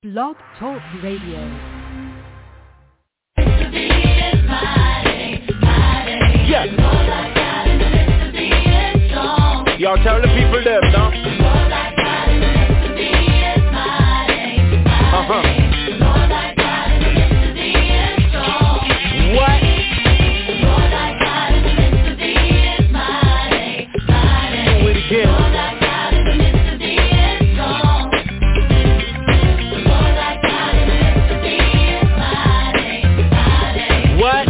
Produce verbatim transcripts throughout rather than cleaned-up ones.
Blog Talk Radio. Yeah. Y'all tell the people them, no? Uh-huh. What? Do it again. What?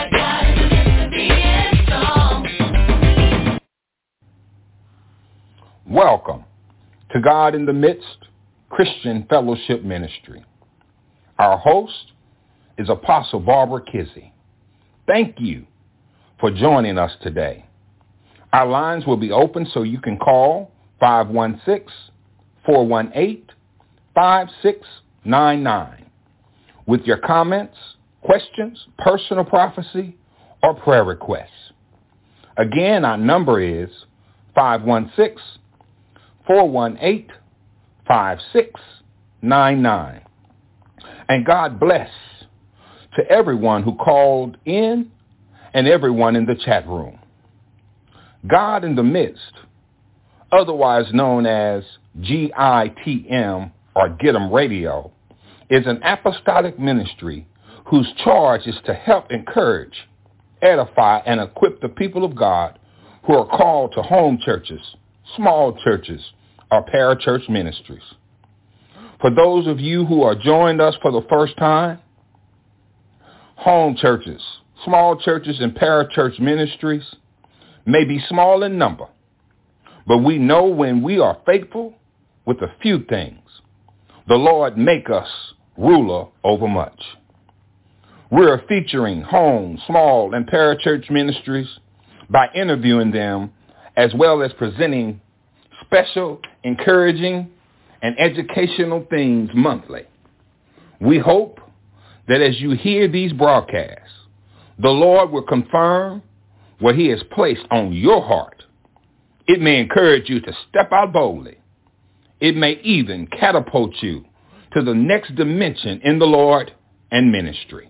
Welcome to God in the Midst Christian Fellowship Ministry. Our host is Apostle Barbara Kizzie. Thank you for joining us today. Our lines will be open so you can call five one six, four one eight, five six nine nine with your comments, questions, personal prophecy, or prayer requests. Again, our number is five one six, four one eight, five six nine nine. And God bless to everyone who called in and everyone in the chat room. God in the Midst, otherwise known as G I T M or Get 'em Radio, is an apostolic ministry whose charge is to help encourage, edify, and equip the people of God who are called to home churches, small churches, or parachurch ministries. For those of you who are joining us for the first time, home churches, small churches, and parachurch ministries may be small in number, but we know when we are faithful with a few things, the Lord make us ruler over much. We're featuring home, small, and parachurch ministries by interviewing them as well as presenting special, encouraging, and educational things monthly. We hope that as you hear these broadcasts, the Lord will confirm what he has placed on your heart. It may encourage you to step out boldly. It may even catapult you to the next dimension in the Lord and ministry.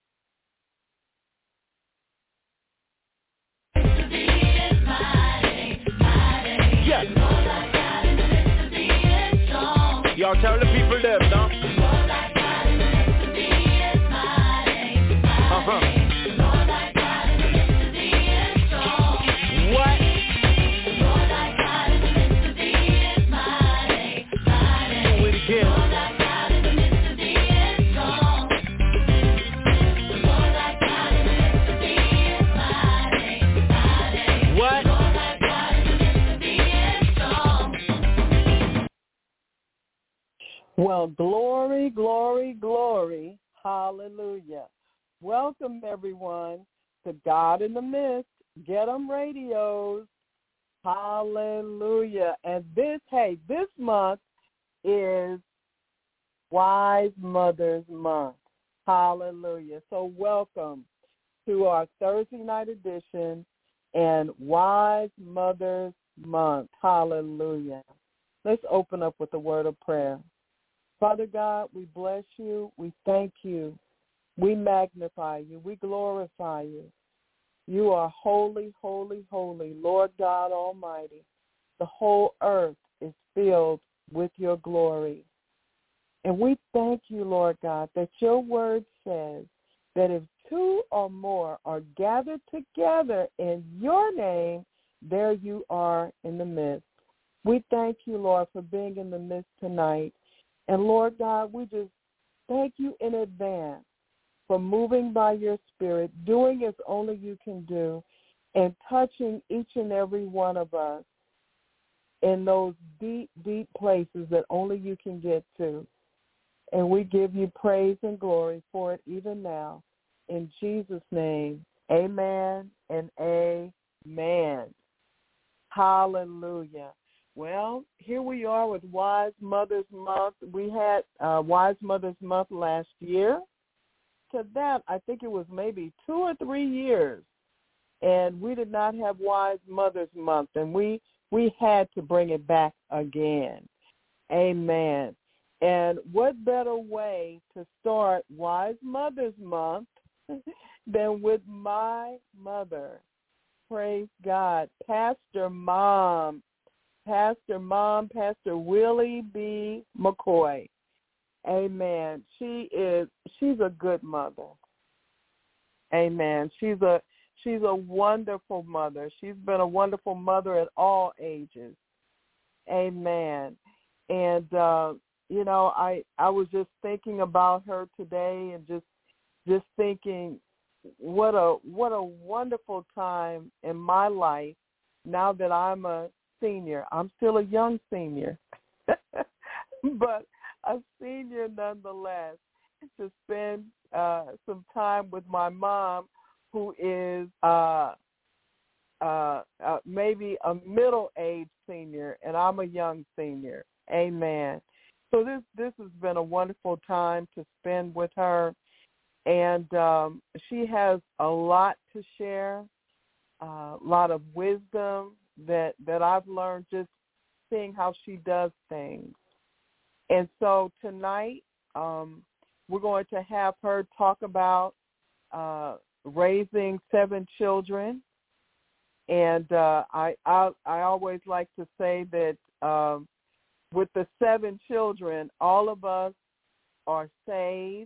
Yeah. Y'all tell the people them, no? Uh-huh. What? Do it again. What? Well, glory, glory, glory. Hallelujah. Welcome, everyone, to God in the Midst, Get 'em Radios. Hallelujah. And this, hey, this month is Wise Mothers Month. Hallelujah. So welcome to our Thursday night edition and Wise Mothers Month. Hallelujah. Let's open up with a word of prayer. Father God, we bless you. We thank you. We magnify you. We glorify you. You are holy, holy, holy, Lord God Almighty. The whole earth is filled with your glory. And we thank you, Lord God, that your word says that if two or more are gathered together in your name, there you are in the midst. We thank you, Lord, for being in the midst tonight. And, Lord God, we just thank you in advance for moving by your Spirit, doing as only you can do, and touching each and every one of us in those deep, deep places that only you can get to. And we give you praise and glory for it even now. In Jesus' name, amen and amen. Hallelujah. Well, here we are with Wise Mothers Month. We had uh, Wise Mothers Month last year. To that, I think it was maybe two or three years, and we did not have Wise Mothers Month, and we, we had to bring it back again. Amen. And what better way to start Wise Mother's Month than with my mother? Praise God. Pastor Mom, Pastor Mom, Pastor Willie B. McCoy. Amen. She is, she's a good mother. Amen. She's a, she's a wonderful mother. She's been a wonderful mother at all ages. Amen. And, uh, you know, I, I was just thinking about her today and just, just thinking what a, what a wonderful time in my life now that I'm a senior. I'm still a young senior, but a senior nonetheless, to spend uh, some time with my mom, who is uh, uh, uh, maybe a middle-aged senior, and I'm a young senior. Amen. So this this has been a wonderful time to spend with her, and um, she has a lot to share, a uh, lot of wisdom that that I've learned just seeing how she does things. And so tonight um, we're going to have her talk about uh, raising seven children. And uh, I, I I always like to say that um, with the seven children, all of us are saved.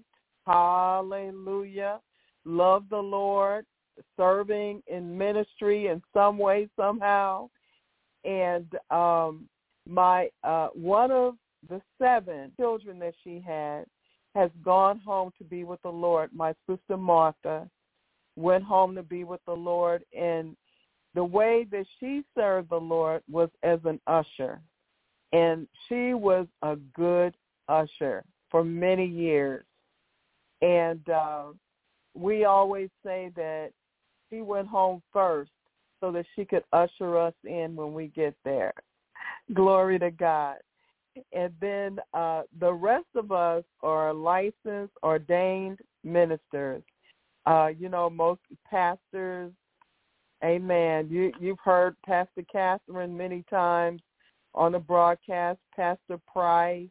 Hallelujah. Love the Lord, serving in ministry in some way, somehow. And um, my uh, one of the seven children that she had has gone home to be with the Lord. My sister Martha went home to be with the Lord, and the way that she served the Lord was as an usher. And she was a good usher for many years. And uh, we always say that she went home first so that she could usher us in when we get there. Glory to God. And then uh, the rest of us are licensed, ordained ministers. Uh, you know, most pastors, amen. You, you've heard Pastor Catherine many times on the broadcast, Pastor Price,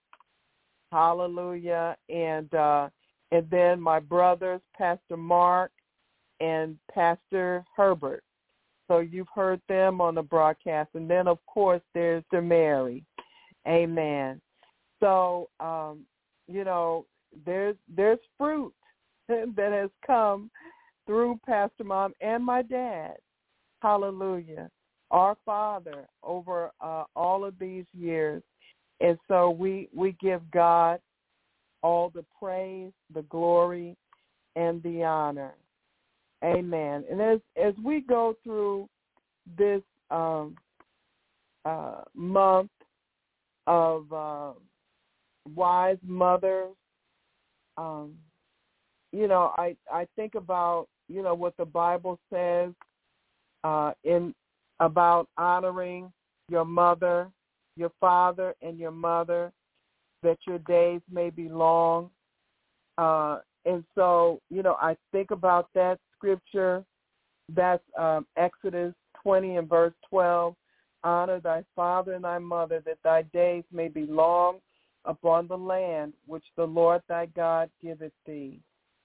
hallelujah, and uh, and then my brothers, Pastor Mark and Pastor Herbert. So you've heard them on the broadcast. And then, of course, there's the Mary. Amen. So, um, you know, there's there's fruit that has come through Pastor Mom and my dad. Hallelujah. Our Father over uh, all of these years. And so we, we give God all the praise, the glory, and the honor. Amen. And as as we go through this um, uh, month of uh, wise mothers, um, you know, I, I think about, you know, what the Bible says uh, in about honoring your mother, your father, and your mother, that your days may be long. Uh, and so, you know, I think about that scripture. That's um, Exodus twenty and verse twelve. Honor thy father and thy mother, that thy days may be long upon the land which the Lord thy God giveth thee.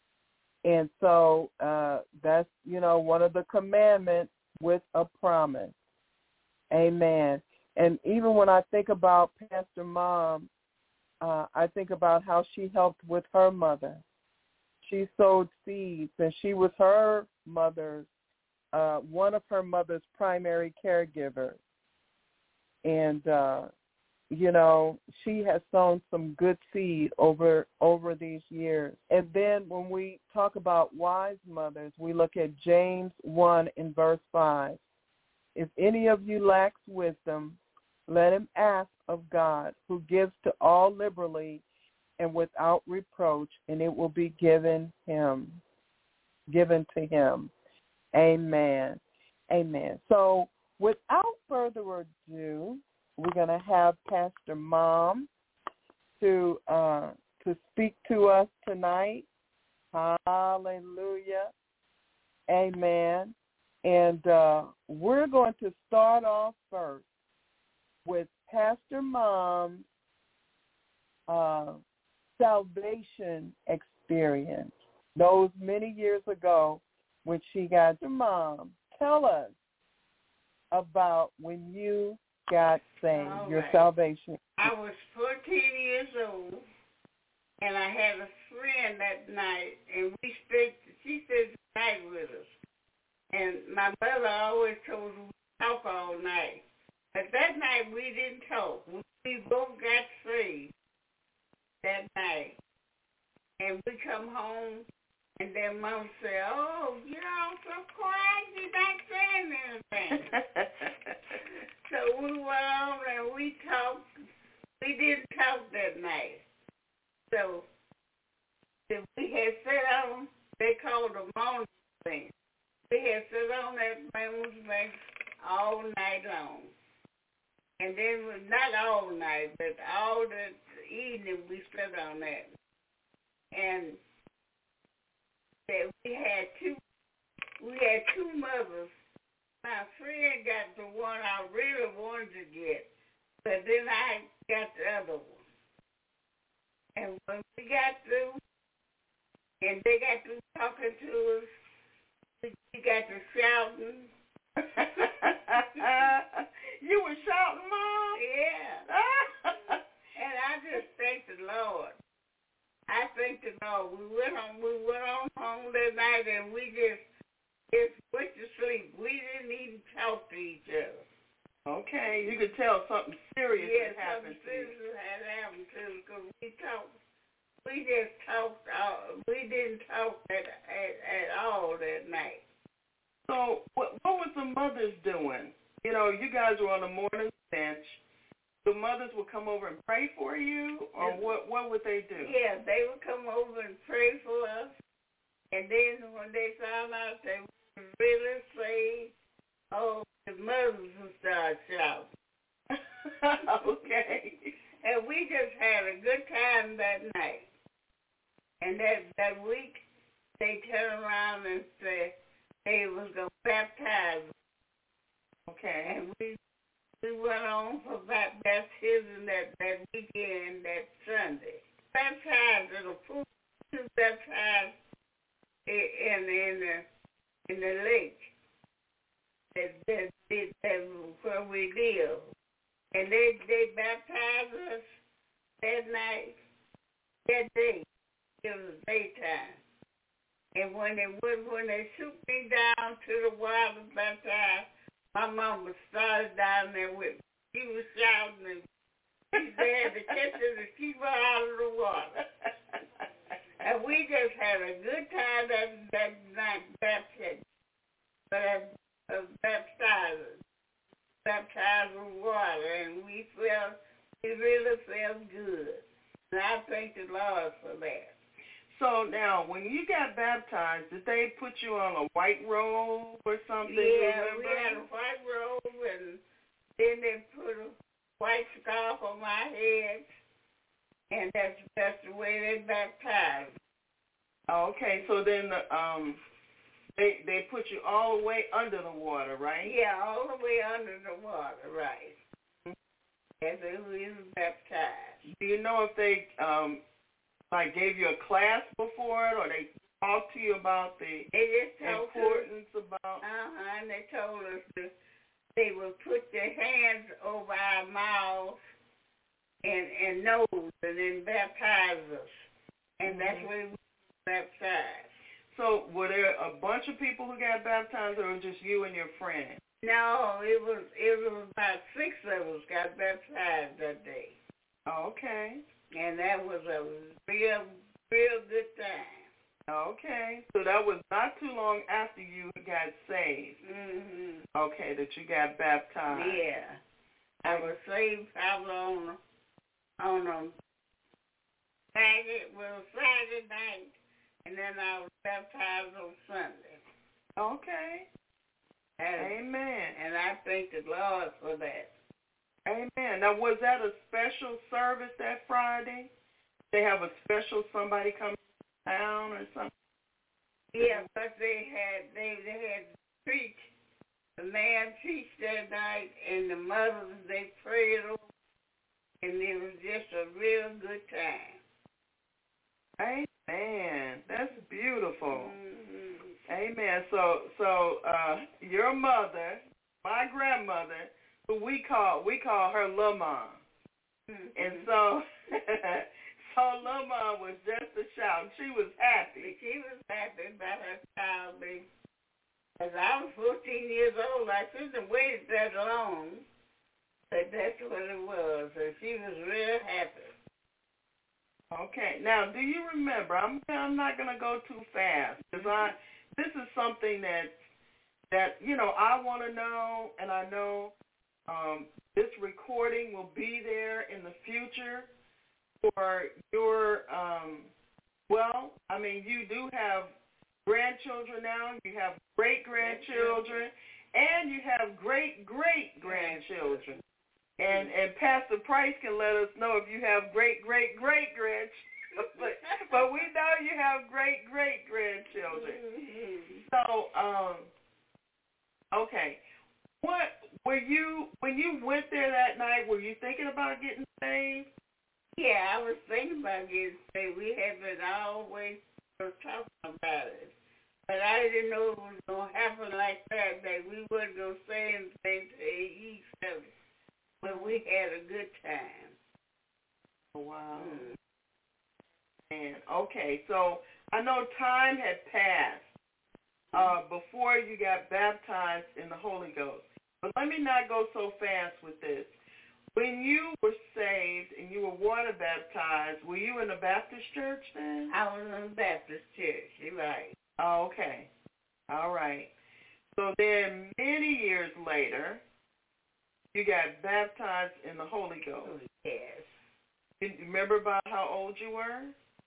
And so uh, that's, you know, one of the commandments with a promise. Amen. And even when I think about Pastor Mom, uh, I think about how she helped with her mother. She sowed seeds, and she was her mother's, uh, one of her mother's primary caregivers. And, uh, you know, she has sown some good seed over over these years. And then when we talk about wise mothers, we look at James one in verse five. If any of you lacks wisdom, let him ask of God, who gives to all liberally and without reproach, and it will be given him, given to him. Amen. Amen. So without further ado, we're going to have Pastor Mom to uh, to speak to us tonight. Hallelujah. Amen. And uh, we're going to start off first with Pastor Mom's uh, salvation experience, those many years ago when she got your mom. Tell us about when you got saved, All your right. salvation. I was fourteen years old, and I had a friend that night, and we spent, she spent the night with us. And my mother always told us we talk all night. But that night we didn't talk. We both got saved that night. And we come home, and then Mom said, oh, you're all so quiet, you're not saying anything. So we went on and we talked. We didn't talk that night. So if we had sat on, they called a morning thing. We had sat on that famous thing all night long. And then, not all night, but all the evening we sat on that. And that we had two, we had two mothers. My friend got the one I really wanted to get, but then I got the other one. And when we got through, and they got through talking to us, we got to shouting. You were shouting, Mom? Yeah. And I just thank the Lord. I thank the Lord. We went on, we went on home that night, and we just, just went to sleep. We didn't even talk to each other. Okay, you could tell something serious yeah, had happened something to you. serious had happened to us because we talked. We just talked. Uh, we didn't talk at, at at all that night. So, what what was the mothers doing? You know, you guys were on the morning bench. The mothers would come over and pray for you, or yes. what? What would they do? Yeah, they would come over and pray for us, and then when they found out they were really saved, oh, the mothers would start shouting. Okay. And we just had a good time that night. And that, that week, they turned around and said they was going to baptize us. Okay. And we we went on for baptism that, that weekend, that Sunday. Baptized in a pool, baptized in, in, the, in the lake that, that, that, that where we live. And they, they baptized us that night, that day. It was daytime. And when they when they shoot me down to the water baptized, my mama started down there with me. She was shouting and she had to catch her to keep her out of the water. And we just had a good time that that night baptized. But uh, baptized baptized with water, and we felt we really felt good. And I thank the Lord for that. So now, when you got baptized, did they put you on a white robe or something? Yeah, we had a white robe, and then they put a white scarf on my head, and that's that's the way they baptized. Okay, so then the, um, they they put you all the way under the water, right? Yeah, all the way under the water, right? As we was baptized. Do you know if they um like gave you a class before it, or they talked to you about the they just importance about? Uh-huh, and they told us that they would put their hands over our mouths and, and nose and then baptize us. And mm-hmm. that's when we were baptized. So were there a bunch of people who got baptized, or just you and your friend? No, it was it was about six of us got baptized that day. Okay. And that was a real, real good time. Okay. So that was not too long after you got saved. Mm-hmm. Okay, that you got baptized. Yeah. I was saved probably on, on a Saturday, well, Saturday night, and then I was baptized on Sunday. Okay. And, Amen. And I thank the Lord for that. Amen. Now, was that a special service that Friday? They have a special somebody coming to town or something? Yeah, but they had they they had preached. The man preached that night, and the mothers they prayed over, and it was just a real good time. Amen. That's beautiful. Mm-hmm. Amen. So, so uh, your mother, my grandmother, who we call we call her Lil Mom, Mm-hmm. and so so Lil Mom was just a shout. She was happy. She was happy about her child being. As I was fourteen years old, I shouldn't have waited that long, but that's what it was. And she was real happy. Okay. Now, do you remember? I'm I'm not gonna go too fast because I this is something that that you know I want to know, and I know um, this recording will be there in the future for your. Um, well, I mean, you do have grandchildren now. You have great grandchildren, and you have great great grandchildren. And and Pastor Price can let us know if you have great, great, great grandchildren. But, but we know you have great, great grandchildren. So, um, okay. What were you, when you went there that night, were you thinking about getting saved? Yeah, I was thinking about getting saved. We had been always talking about it. But I didn't know it was going to happen like that, that we weren't going to say anything to each other. But we had a good time. Wow. Mm. And okay, so I know time had passed uh, before you got baptized in the Holy Ghost. But let me not go so fast with this. When you were saved and you were water baptized, were you in a Baptist church then? I was in a Baptist church, you're right. Oh, okay. All right. So then many years later, you got baptized in the Holy Ghost. Yes. You remember about how old you were?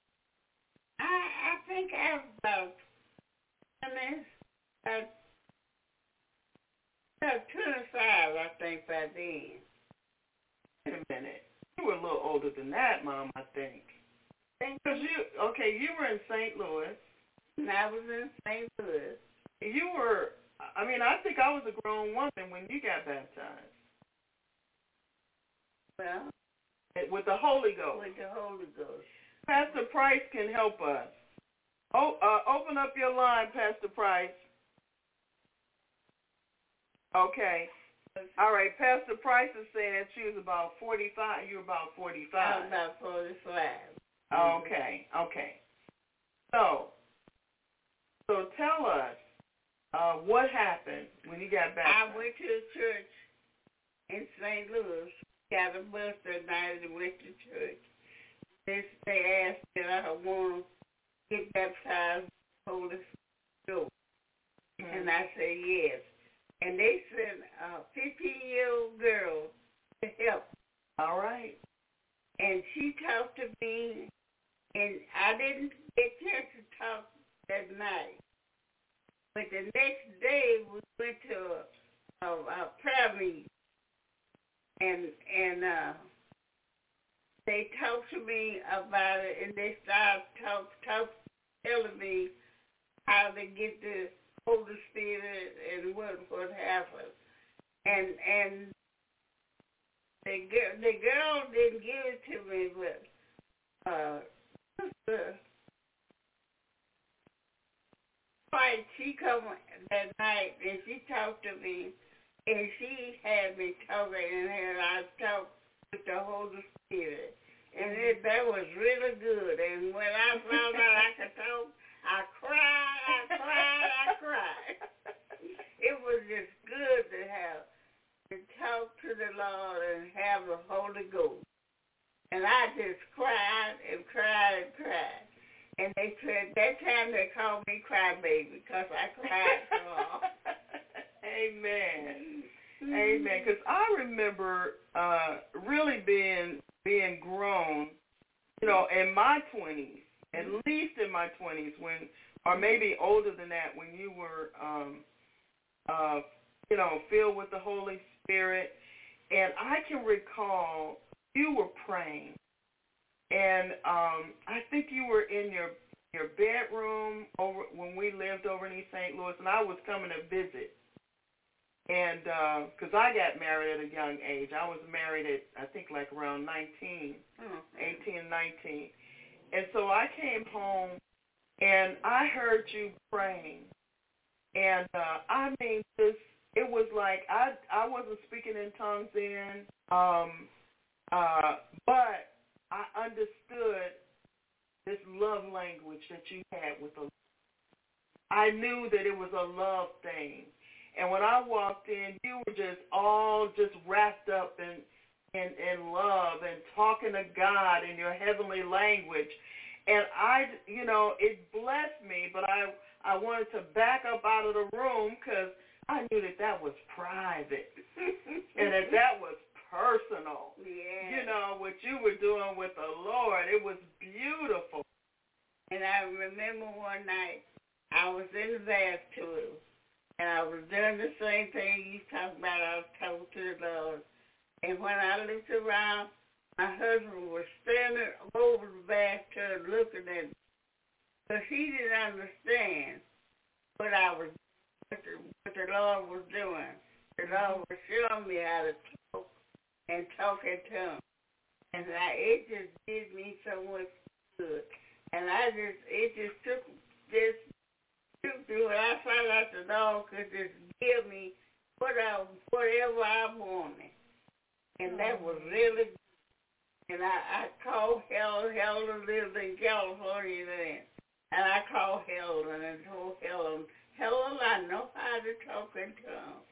I I think I was about, I mean, about, about twenty-five, I think, by then. Wait a minute. You were a little older than that, Mom, I think. Because you, okay, you were in Saint Louis. And I was in Saint Louis. You were, I mean, I think I was a grown woman when you got baptized. Well, with the Holy Ghost. With the Holy Ghost. Pastor Price can help us. Oh, uh, open up your line, Pastor Price. Okay. All right. Pastor Price is saying that she was about forty-five. You were about forty-five. I was about forty-five. Okay. Okay. So, so tell us uh, what happened when you got baptized. I went to a church in Saint Louis. Got a bus that night and went to church. They, they asked that I want to get baptized in the Holy Ghost. Mm-hmm. And I said yes. And they sent a fifteen-year-old girl to help. All right. And she talked to me, and I didn't get a chance to talk that night. But the next day, we went to a, a, a prayer meeting. And and uh, they talked to me about it, and they started talk, talk, telling me how to get the Holy Spirit and what what happened. And and the girl the girl didn't give it to me, but uh, the fight she come that night and she talked to me. And she had me talking, and I talked with the Holy Spirit. And it, that was really good. And when I found out I could talk, I cried, I cried, I cried. It was just good to have, to talk to the Lord and have the Holy Ghost. And I just cried and cried and cried. And they said, that time they called me crybaby because I cried so long. Amen. Mm-hmm. Amen. Because I remember uh, really being being grown, you know, in my twenties, at least in my twenties, when, or maybe older than that, when you were, um, uh, you know, filled with the Holy Spirit. And I can recall you were praying, and um, I think you were in your your bedroom over when we lived over in East Saint Louis, and I was coming to visit. And because uh, I got married at a young age. I was married at, I think, like around nineteen, mm-hmm. eighteen, nineteen. And so I came home, and I heard you praying. And uh, I mean, this, it was like I, I wasn't speaking in tongues then, um, uh, but I understood this love language that you had with the Lord. I knew that it was a love thing. And when I walked in, you were just all just wrapped up in, in, in love and talking to God in your heavenly language. And I, you know, it blessed me, but I, I wanted to back up out of the room because I knew that that was private and that that was personal. Yeah. You know, what you were doing with the Lord, it was beautiful. And I remember one night, I was in the bathroom, and I was doing the same thing you talked about. I was talking to the Lord. And when I looked around, my husband was standing over the bathtub looking at me. But he didn't understand what I was, what the, what the Lord was doing. The Lord was showing me how to talk and talk in tongues. And I, it just did me so much good. And I just, it just took this, took me when I found out the Lord could just give me what I, whatever I wanted. And that was really good. And I, I called Helen. Helen lived in California then. And I called Helen and told Helen, Helen, I know how to talk in tongues.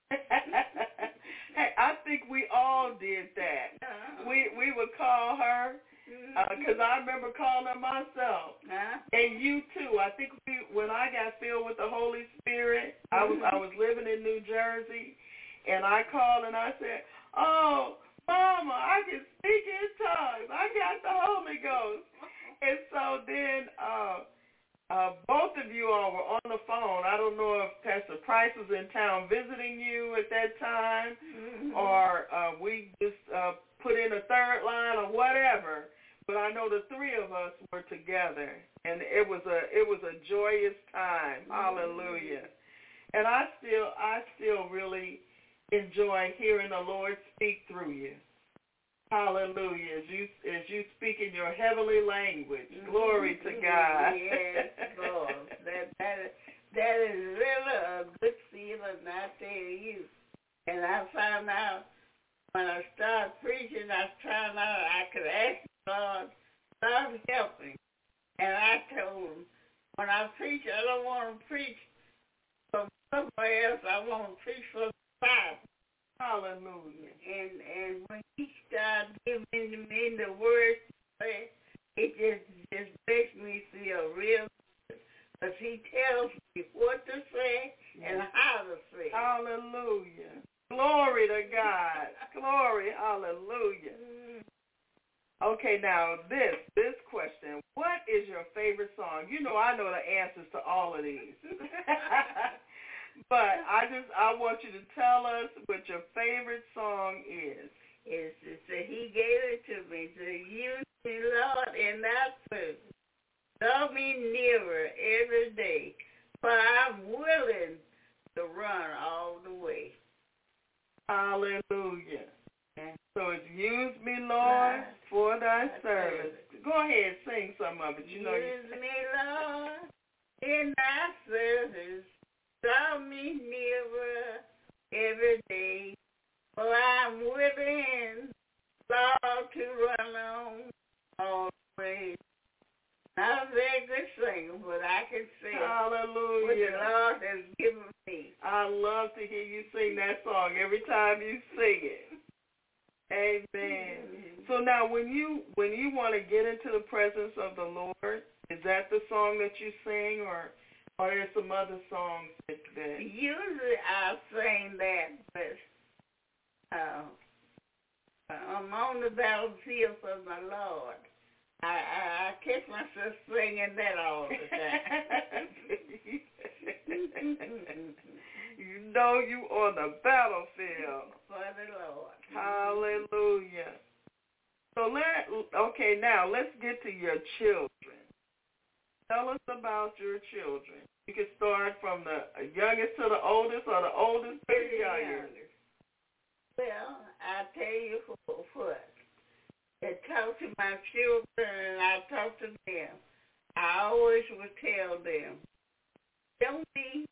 Hey, I think we all did that. Uh-huh. We we would call her because uh, I remember calling her myself, uh-huh. and you too. I think we, when I got filled with the Holy Spirit, I was I was living in New Jersey, and I called and I said, "Oh, Mama, I can speak in tongues. I got the Holy Ghost." And so then. Uh, Uh, both of you all were on the phone. I don't know if Pastor Price was in town visiting you at that time, mm-hmm. or uh, we just uh, put in a third line or whatever. But I know the three of us were together, and it was a it was a joyous time. Mm-hmm. Hallelujah! And I still I still really enjoy hearing the Lord speak through you. Hallelujah. As you as you speak in your heavenly language. Mm-hmm. Glory to God. Yes, Lord. That that that is really a good feeling, I tell you. And I found out when I started preaching, I found out I could ask God, God help me. And I told him, when I preach, I don't want to preach from somewhere else. I want to preach from the Bible. Hallelujah. And and when he started giving me the words to say, it just just makes me feel real good. Because he tells me what to say and how to say it. Hallelujah. Glory to God. Glory. Hallelujah. Okay, now this this question. What is your favorite song? You know I know the answers to all of these. But I just, I want you to tell us what your favorite song is. It's, it's a, he gave it to me to use me, Lord, in that person. Love me nearer every day, for I'm willing to run all the way. Hallelujah. Okay. So it's use me, Lord, for thy service. Go ahead, sing some of it. You know use you... me, Lord, in thy service. Draw me nearer every day, for I'm willing, Lord, to run on all the way. Not a very good singer, but I can sing. Hallelujah. What the Lord has given me. I love to hear you sing that song every time you sing it. Amen. Mm-hmm. So now, when you when you want to get into the presence of the Lord, is that the song that you sing, or? Or there's some other songs that, that... Usually I sing that, but uh, I'm on the battlefield for my Lord. I, I, I catch myself singing that all the time. You know you on the battlefield. For the Lord. Hallelujah. So let okay, now let's get to your children. Tell us about your children. You can start from the youngest to the oldest, or the oldest to the youngest. Well, I tell you what. I talk to my children and I talk to them. I always would tell them, don't be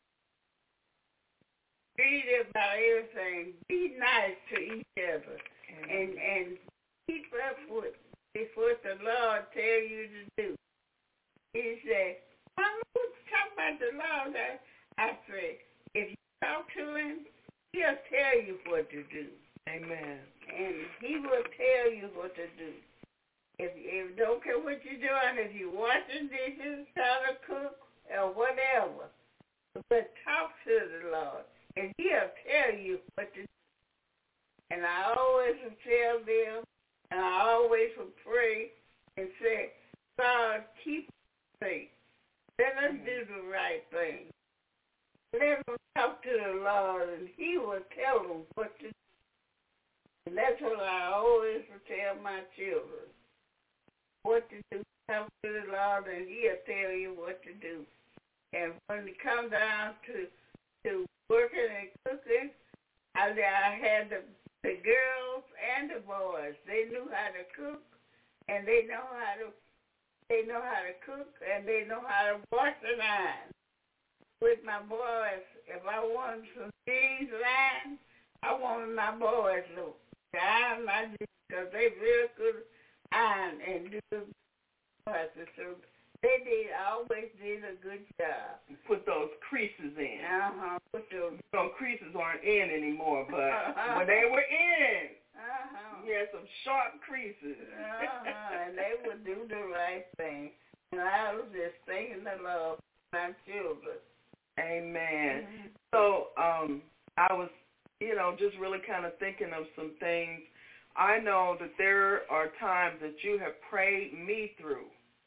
greedy about everything. Be nice to each other. Mm-hmm. And and keep up with, with what the Lord tell you to do. He said, Mama, what you talking about the Lord? I said, if you talk to him, he'll tell you what to do. Amen. And he will tell you what to do. If if don't care what you're doing, if you're washing dishes, trying to cook, or whatever, but talk to the Lord, and he'll tell you what to do. And I always will tell them, and I always will pray and say, God, keep us safe. Let us do the right thing. Let them talk to the Lord, and he will tell them what to do. And that's what I always tell my children. What to do, talk to the Lord, and he'll tell you what to do. And when it comes down to to working and cooking, I, I had the, the girls and the boys. They knew how to cook, and they know how to they know how to cook, and they know how to wash and iron. With my boys, if I wanted some jeans lined, I wanted my boys to iron my jeans because they really could iron and do the process. So they did always did a good job. Put those creases in. Uh-huh. Put those. Those creases aren't in anymore, but uh-huh. when they were in, uh-huh. you had some sharp creases. uh-huh. And they would do the right thing. And I was just thanking the Lord for my children. Amen. Mm-hmm. So um, I was, you know, just really kind of thinking of some things. I know that there are times that you have prayed me through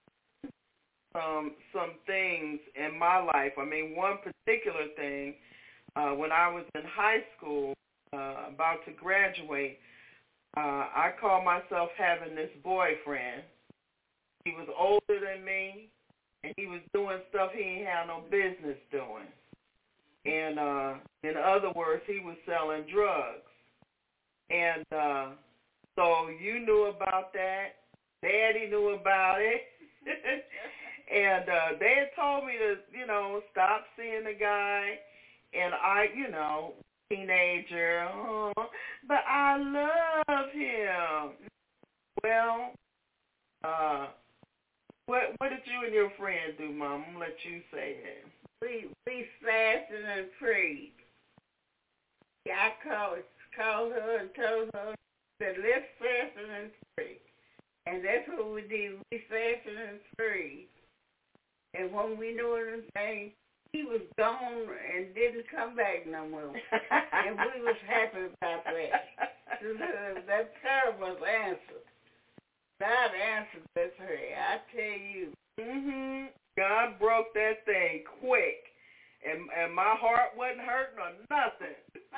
some some things in my life. I mean, one particular thing, uh, when I was in high school, uh, about to graduate, uh, I called myself having this boyfriend. He was older than me, and he was doing stuff he ain't had no business doing. And uh, in other words, he was selling drugs. And uh, so you knew about that. Daddy knew about it. And uh, they had told me to, you know, stop seeing the guy. And I, you know, teenager, oh, but I love him. Well, uh, what what did you and your friend do, Mom? I'm going to let you say it. We we fasted and prayed. I called, called her and told her that let's fast and pray. And that's what we did. We fasted and prayed. And when we knew anything, he was gone and didn't come back no more. And we was happy about that. That prayer was answered. God answered that prayer. I tell you. Mm-hmm. God broke that thing quick. And and my heart wasn't hurting or nothing.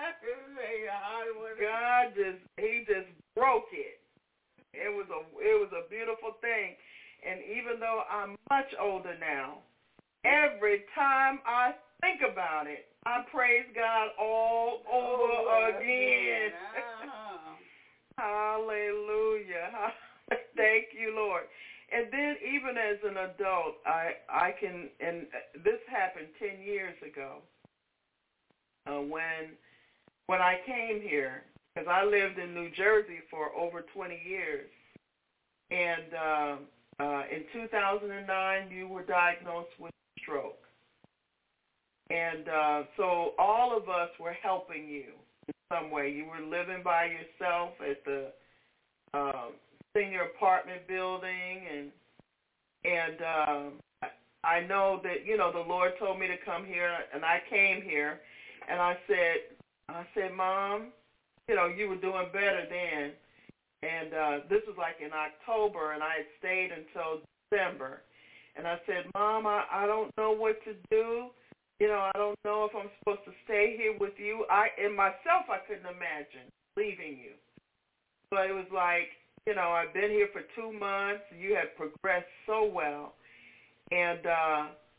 God just, he just broke it. It was a it was a beautiful thing. And even though I'm much older now, every time I think about it, I praise God all over oh, again. Uh-huh. Hallelujah. Thank you, Lord. And then even as an adult, I, I can, and this happened ten years ago uh, when when I came here, because I lived in New Jersey for over twenty years. And uh, uh, in two thousand nine, you were diagnosed with stroke. And uh, so all of us were helping you in some way. You were living by yourself at the uh, senior apartment building, and and uh, I know that, you know, the Lord told me to come here, and I came here, and I said, I said, Mom, you know, you were doing better then. And uh, this was like in October, and I had stayed until December. And I said, Mom, I, I don't know what to do. You know, I don't know if I'm supposed to stay here with you. I, and myself, I couldn't imagine leaving you. But it was like, you know, I've been here for two months. You have progressed so well. And uh,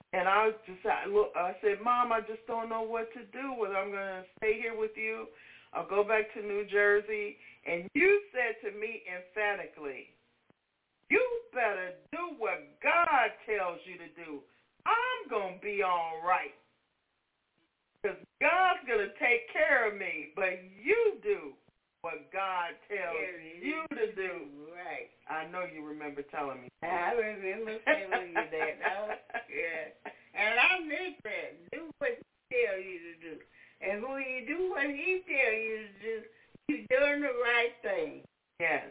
And I just, I, look, I said, Mom, I just don't know what to do. Whether I'm going to stay here with you, I'll go back to New Jersey. And you said to me emphatically, you better do what God tells you to do. I'm going to be all right. Because God's going to take care of me. But you do what God tells you to do. Right. I know you remember telling me. I remember telling you that. Oh, yeah. And I meant that. Do what he tells you to do. And when you do what he tells you to do, you're doing the right thing. Yes.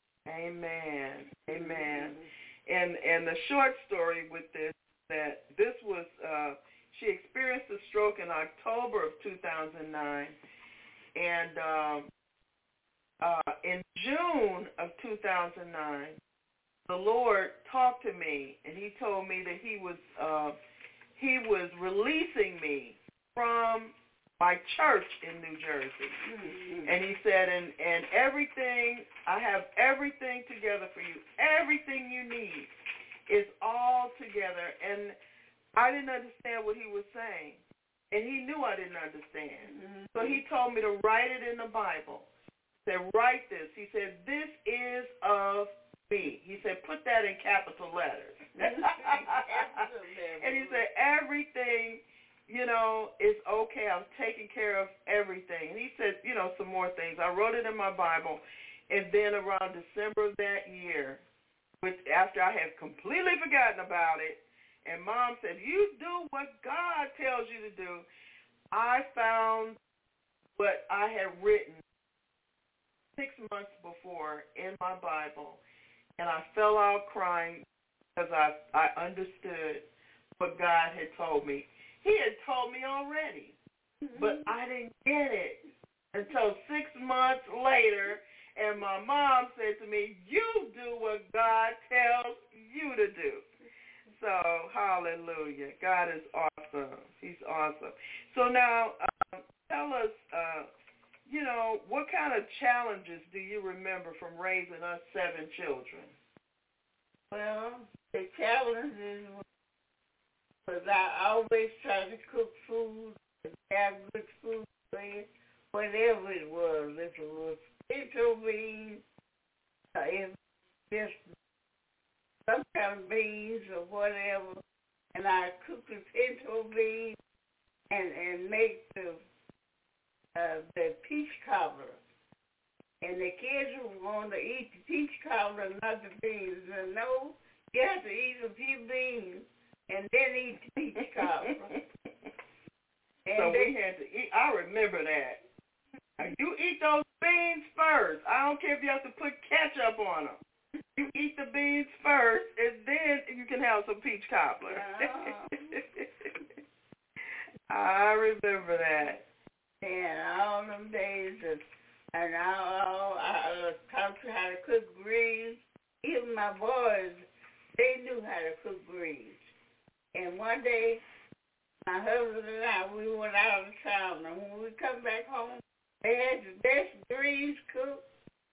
Amen. Amen. And and the short story with this, that this was, uh, she experienced a stroke in October of two thousand nine. And um, uh, in June of two thousand nine, the Lord talked to me, and he told me that he was uh, he was releasing me from my church in New Jersey. Mm-hmm. And he said, and, and everything, I have everything together for you. Everything you need is all together. And I didn't understand what he was saying. And he knew I didn't understand. Mm-hmm. So he told me to write it in the Bible. He said, write this. He said, this is of me. He said, put that in capital letters. And he said, everything, you know, is okay. I'm taking care of everything. And he said, you know, some more things. I wrote it in my Bible. And then around December of that year, which after I had completely forgotten about it, and Mom said, you do what God tells you to do, I found what I had written six months before in my Bible. And I fell out crying because I, I understood what God had told me. He had told me already, mm-hmm. but I didn't get it until six months later, and my mom said to me, you do what God tells you to do. So, hallelujah. God is awesome. He's awesome. So now, uh, tell us, uh, you know, what kind of challenges do you remember from raising us seven children? Well, the challenges was I always try to cook food, have good food, whatever it was. If it was pinto beans, uh, if just some kind of beans or whatever, and I cook the pinto beans and, and make the uh, the peach cobbler. And the kids were going to eat the peach cobbler, not the beans. And no, you have to eat a few beans and then eat the peach cobbler. So they, we had to eat. I remember that. You eat those beans first. I don't care if you have to put ketchup on them. You eat the beans first, and then you can have some peach cobbler. Uh-huh. I remember that. And all them days, of, and I, I, I taught you how to cook greens. Even my boys, they knew how to cook greens. And one day, my husband and I, we went out of town, and when we come back home, they had the best greens cooked.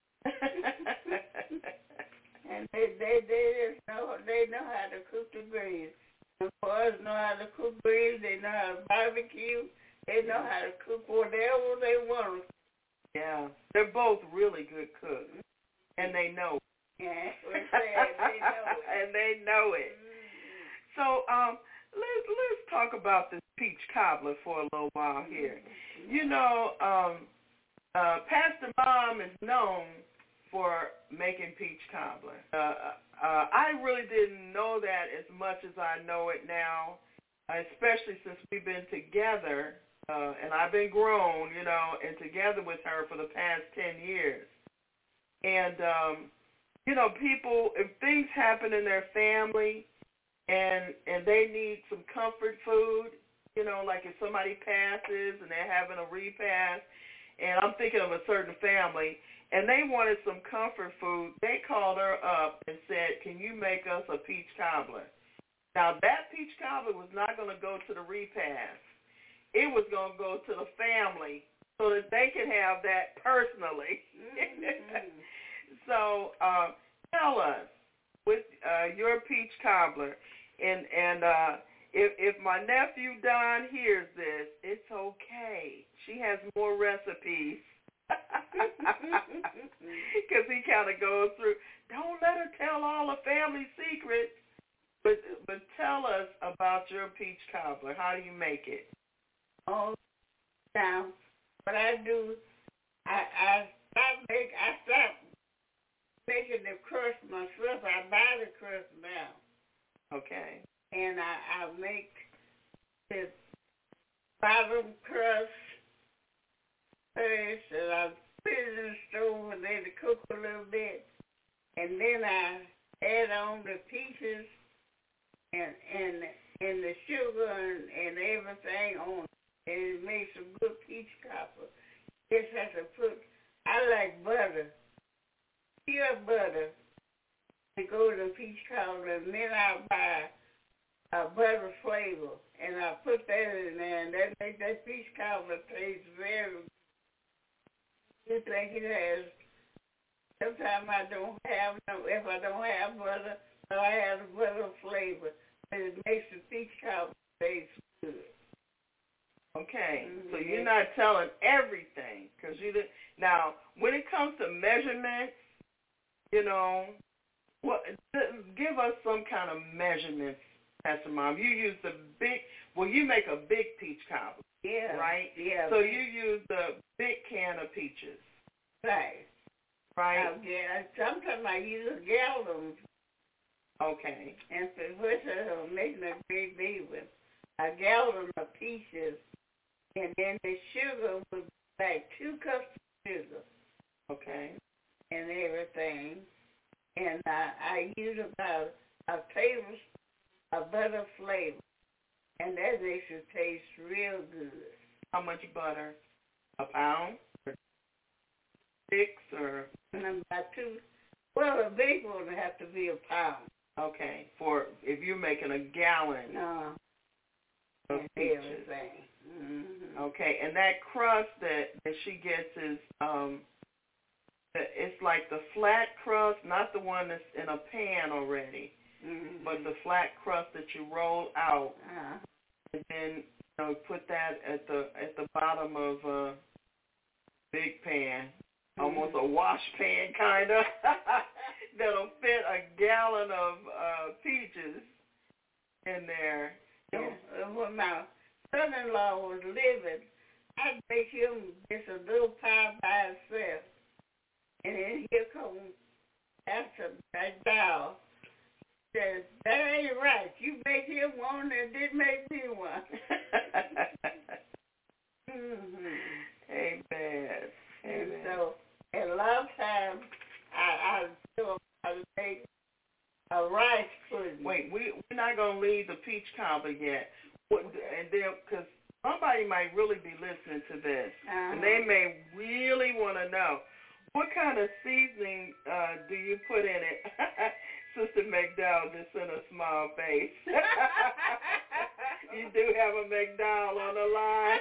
And they, they, they just know, they know how to cook the greens. The boys know how to cook greens. They know how to barbecue. They know how to cook whatever they want. Yeah, they're both really good cooks, and they know. Yeah, we're saying they know it. And they know it. Mm-hmm. So um, let's let's talk about this peach cobbler for a little while here. Mm-hmm. You know, um, uh, Pastor Mom is known for making peach cobbler. Uh, uh, I really didn't know that as much as I know it now, especially since we've been together. Uh, and I've been grown, you know, and together with her for the past ten years. And, um, you know, people, if things happen in their family and and they need some comfort food, you know, like if somebody passes and they're having a repast, and I'm thinking of a certain family, and they wanted some comfort food, they called her up and said, can you make us a peach cobbler? Now, that peach cobbler was not going to go to the repast. It was going to go to the family so that they could have that personally. Mm-hmm. So uh, tell us, with uh, your peach cobbler, and and uh, if if my nephew Don hears this, it's okay. She has more recipes. Because he kind of goes through, don't let her tell all the family secrets, but but tell us about your peach cobbler. How do you make it? Oh, now, what I do, I I stop make I stop making the crust myself. I buy the crust now. Okay. And I, I make the bottom crust first, and I put it in the stove and let it cook a little bit, and then I add on the peaches and and and the sugar and, and everything on it, and it makes a good peach cobbler. Just have to put. I like butter, pure butter, to go to the peach cobbler, and then I buy a butter flavor, and I put that in there, and that makes that peach cobbler taste very good. Just like it has. Sometimes I don't have no, if I don't have butter, so I have the butter flavor, but it makes the peach cobbler taste good. Okay, Mm-hmm. So you're not telling everything, because you did. Now, when it comes to measurements, you know, what? Give us some kind of measurements, Pastor Mom. You use the big. Well, you make a big peach cobbler. Yeah. Right? Yeah. So you use the big can of peaches. Right. Right? Uh, yeah. Sometimes I use gallons. Okay. And for which I'm making a big big with a gallon of peaches, and then the sugar was like two cups of sugar. Okay. And everything. And I, I use about a tablespoon of butter flavor. And that makes it taste real good. How much butter? A pound? Or six or? About two. Well, a big one would have to be a pound. Okay. For if you're making a gallon uh, of and peaches. Everything. Mm-hmm. Okay. And that crust that, that she gets is, um, it's like the flat crust, not the one that's in a pan already. Mm-hmm. But the flat crust that you roll out, uh, and then you know put that at the at the bottom of a big pan, mm-hmm. almost a wash pan kind of, that'll fit a gallon of uh, peaches in there. yeah. When my son-in-law was living, I'd make him just a little pie by himself, and then here comes after that doll. Says, that ain't right. You make him one and didn't make me one. mm-hmm. Amen. And Amen. so, and a lot of times, I, I do I make a rice pudding. Wait, we, we're not going to leave the peach cobbler yet. What, and then, because somebody might really be listening to this, uh-huh. and they may really want to know, what kind of seasoning uh, do you put in it? Sister McDowell just sent a small face. You do have a McDowell on the line.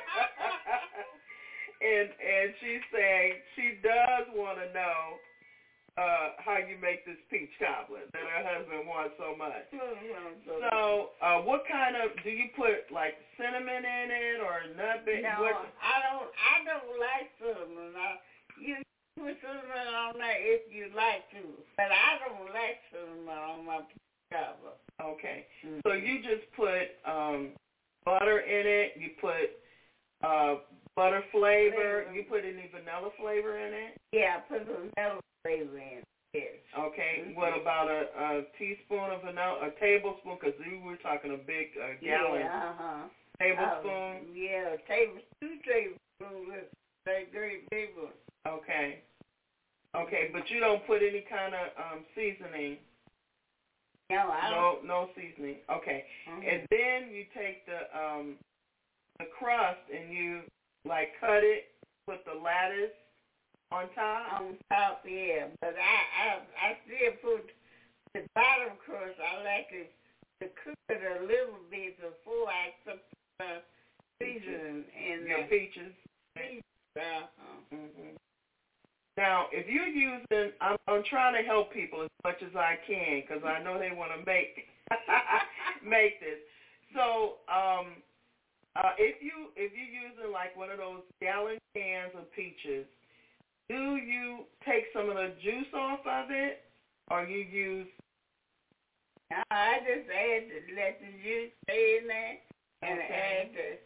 and and she's saying she does want to know uh, how you make this peach cobbler that her husband wants so much. So uh, what kind of, do you put like cinnamon in it or nutmeg? No, what? I don't, I don't like cinnamon. I, you put cinnamon on there if you like to, but I don't like cinnamon on my cobbler. Okay, mm-hmm. So you just put um, butter in it. You put uh, butter flavor. flavor. You put any vanilla flavor in it? Yeah, I put vanilla flavor in it. Yes. Okay. Mm-hmm. What about a, a teaspoon of vanilla? A tablespoon? Because we were talking a big uh, gallon. Yeah. Uh huh. Tablespoon. Uh, yeah, table two tablespoons with that great big one. Okay. Okay, but you don't put any kind of um, seasoning. No, I don't. No, no seasoning. Okay, mm-hmm. And then you take the um, the crust and you like cut it, put the lattice on top. On top, yeah. But I, I, I still put the bottom crust. I like to to cook it a little bit before I put the seasoning in your the peaches. peaches. Uh-huh. Mm-hmm. Now, if you're using, I'm, I'm trying to help people as much as I can because I know they want to make make this. So, um, uh, if you if you're using like one of those gallon cans of peaches, do you take some of the juice off of it, or you use? No, I just add the, let the juice stay in there, and Okay. add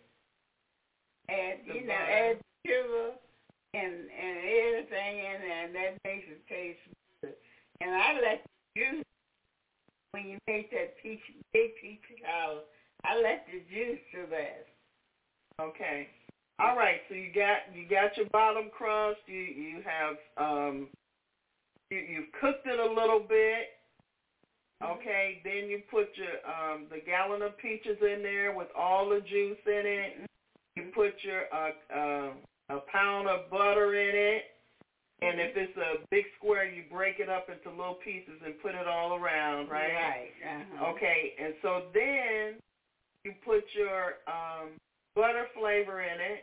the, add The you know, butter. add sugar and and everything in there, and that makes it taste good. And I let the juice, when you make that peach, big peach cobbler, I let the juice do that. Okay. All right. So you got you got your bottom crust. You you have um you you've cooked it a little bit. Okay. Then you put your um the gallon of peaches in there with all the juice in it. You put your uh, uh a pound of butter in it. And if it's a big square, you break it up into little pieces and put it all around, right? Right. Uh-huh. Okay. And so then you put your um butter flavor in it,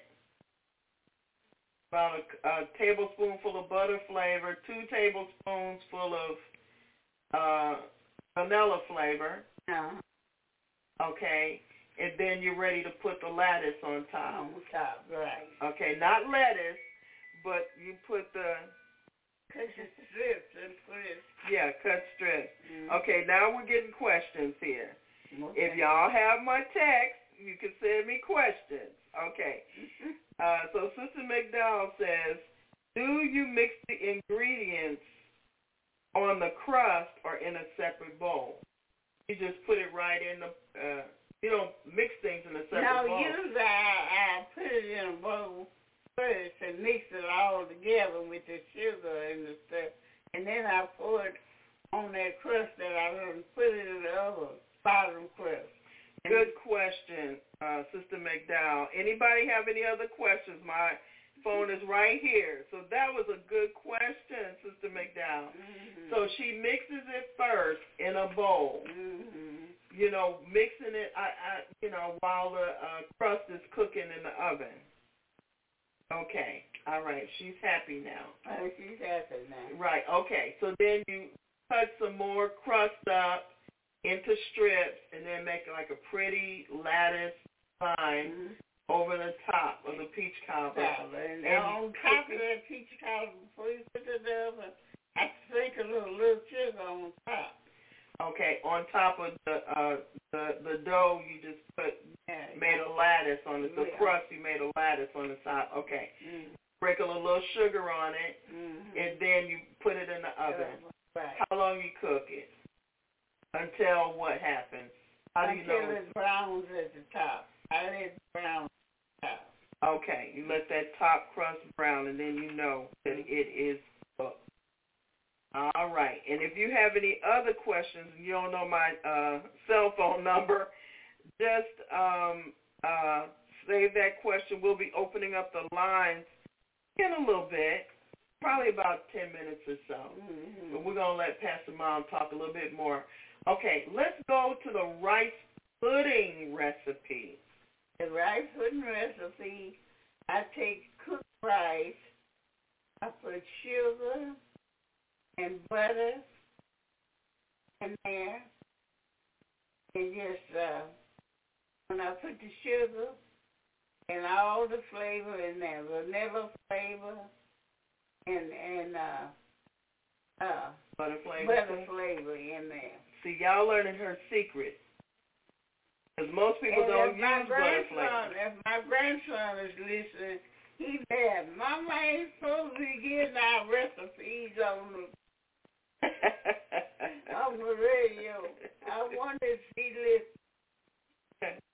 about a, a tablespoonful of butter flavor, two tablespoons full of uh, vanilla flavor, Uh-huh. okay, and then you're ready to put the lettuce on top. On top, right. Okay, not lettuce, but you put the, Cut the strips and put it. yeah, cut strips. Mm. Okay, now we're getting questions here. Okay. If y'all have my text, you can send me questions. Okay. Uh, so Sister McDowell says, do you mix the ingredients on the crust or in a separate bowl? You just put it right in the, uh, you don't mix things in a separate no, bowl. No, usually I, I put it in a bowl first and mix it all together with the sugar and the stuff. And then I pour it on that crust that I done put it in the other bottom crust. Good question, uh, Sister McDowell. Anybody have any other questions? My phone is right here. So that was a good question, Sister McDowell. Mm-hmm. So she mixes it first in a bowl. Mm-hmm. You know, mixing it, I, I, you know, while the uh, crust is cooking in the oven. Okay, all right. She's happy now. Oh, she's happy now. Right. Okay. So then you cut some more crust up into strips, and then make like a pretty lattice line mm-hmm. over the top of the peach cobbler. And, and on top of that peach cobbler, before you put it in the oven, I sprinkle a little, little sugar on top. Okay, on top of the uh, the the dough, you just put yeah, made a lattice on it. The yeah. crust, you made a lattice on the top. Okay, mm-hmm. Sprinkle a little sugar on it, mm-hmm. and then you put it in the oven. Right. How long you cook it? Until what happens? How do you know? Until it browns at the top. I let it brown at the top. Okay, you let that top crust brown, and then you know that it is cooked. All right, and if you have any other questions and you don't know my uh, cell phone number, just um, uh, save that question. We'll be opening up the lines in a little bit, probably about ten minutes or so. Mm-hmm. But we're going to let Pastor Mom talk a little bit more. Okay, let's go to the rice pudding recipe. The rice pudding recipe, I take cooked rice, I put sugar and butter in there, and just, uh, when I put the sugar and all the flavor in there, vanilla flavor and, and uh, uh, butter flavor, butter flavor in there. See, y'all learning her secret. Because most people and don't if use my butter flavor. If my grandson is listening, he said, Mama ain't supposed to be getting our recipes on the, on the radio. I wonder if he listens.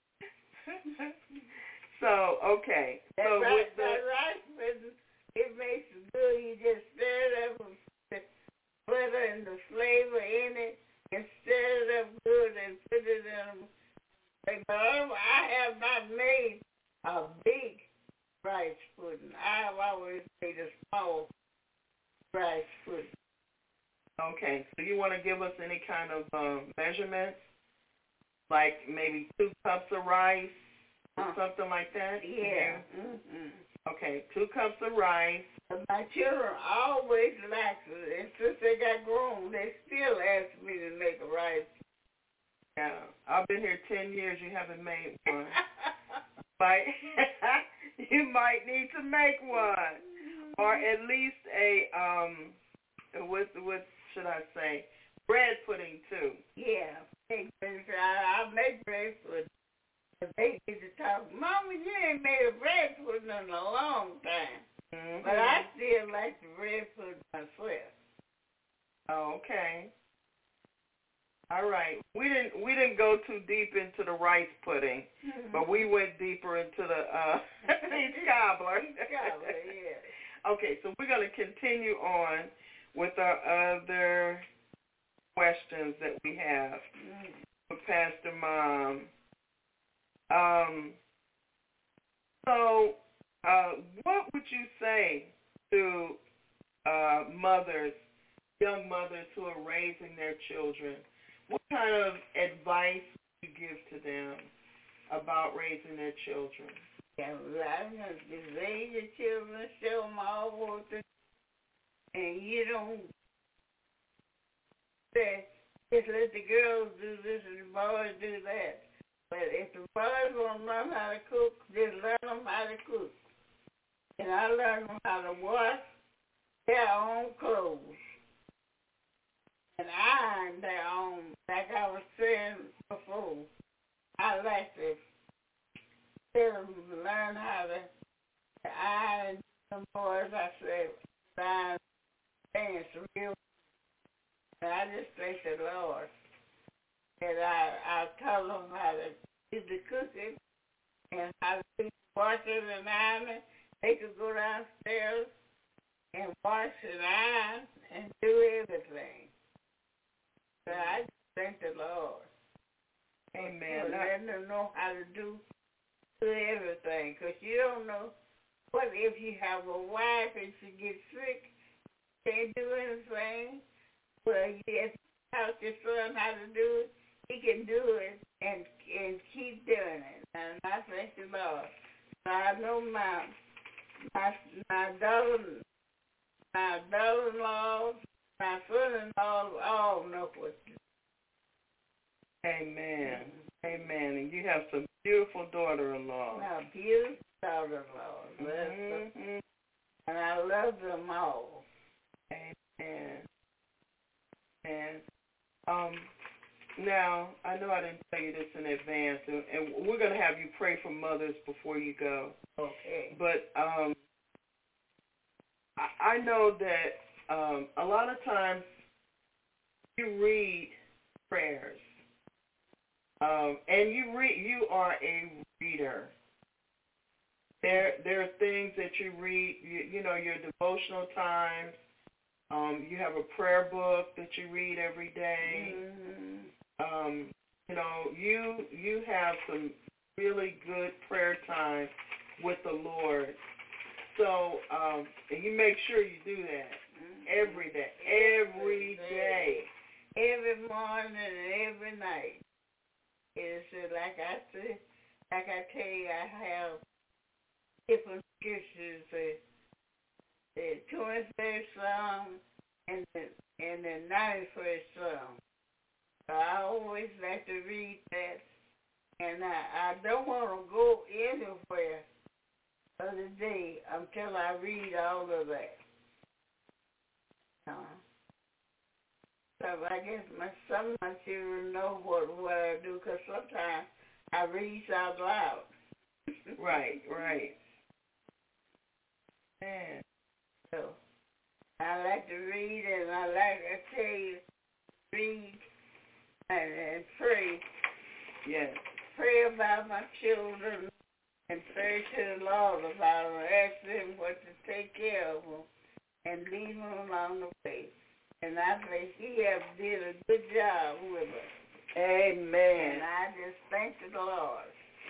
So, okay. That so rice, with the, that rice pudding, it makes it good. You just stir it up with the butter and the flavor in it and stir it up good and put it in. I have not made a big rice pudding. I've always made a small rice pudding. Okay, so you want to give us any kind of um, measurements, like maybe two cups of rice or uh, something like that? Yeah. Mm-hmm. Okay, two cups of rice. My children always liked it, and since they got grown, they still ask me to make a rice. Yeah. I've been here ten years. You haven't made one. But you might need to make one, or at least a um, what what should I say? Bread pudding too. Yeah. Make bread. I, I'll make bread pudding. They get to talk, Mama, you ain't made a bread pudding in a long time. Mm-hmm. But I still like the bread pudding myself. Oh, okay. All right. We didn't we didn't go too deep into the rice pudding, mm-hmm. but we went deeper into the uh peach cobbler. Cobbler, yeah. Okay, so we're gonna continue on with our other questions that we have mm-hmm. for Pastor Mom. Um, so, uh, what would you say to uh, mothers, young mothers who are raising their children? What kind of advice would you give to them about raising their children? Yeah, I know, just raise your children, show them all what to do, and you don't say, just let the girls do this and the boys do that. But if the boys want to learn how to cook, just learn them how to cook. And I learned them how to wash their own clothes and iron their own, like I was saying before. I like to tell them to learn how to, to iron some boys. I said, iron pants real. And I just thank the Lord that I, I tell them how to do the cooking and how to do washing and ironing. They could go downstairs and wash and iron and do everything. So I just thank the Lord. Amen. Letting them know how to do, do everything. Because you don't know what if you have a wife and she gets sick, can't do anything. Well, you have to taught your son how to do it. He can do it and and keep doing it. And I thank the Lord. So I know my my my daughter, my daughter-in-law, my son-in-law all know what to do. Amen. Amen. And you have some beautiful daughter-in-law. My beautiful daughter-in-law. Mm-hmm. And I love them all. Amen. And um. Now, I know I didn't tell you this in advance, and, and we're going to have you pray for mothers before you go. Okay. But um, I, I know that um, a lot of times you read prayers, um, and you read. You are a reader. There, there are things that you read. You, you know, your devotional times. Um, you have a prayer book that you read every day. Mm-hmm. Um, you know, you you have some really good prayer time with the Lord. So, um, and you make sure you do that mm-hmm. every day, every day. Every morning and every night. It's uh, like I said, like I tell you, I have different scriptures, uh, the twenty-first Psalm and the, and the ninety-first Psalm. So I always like to read that, and I, I don't want to go anywhere other day until I read all of that. Uh, so I guess my some of my children know what, what I do, because sometimes I read out loud. Right, right. Man. So I like to read, and I like to tell you, read and, and pray. Yes. Pray about my children and pray to the Lord about them. Ask them what to take care of them and lead them along the way. And I think he has did a good job with us. Amen. And I just thank the Lord.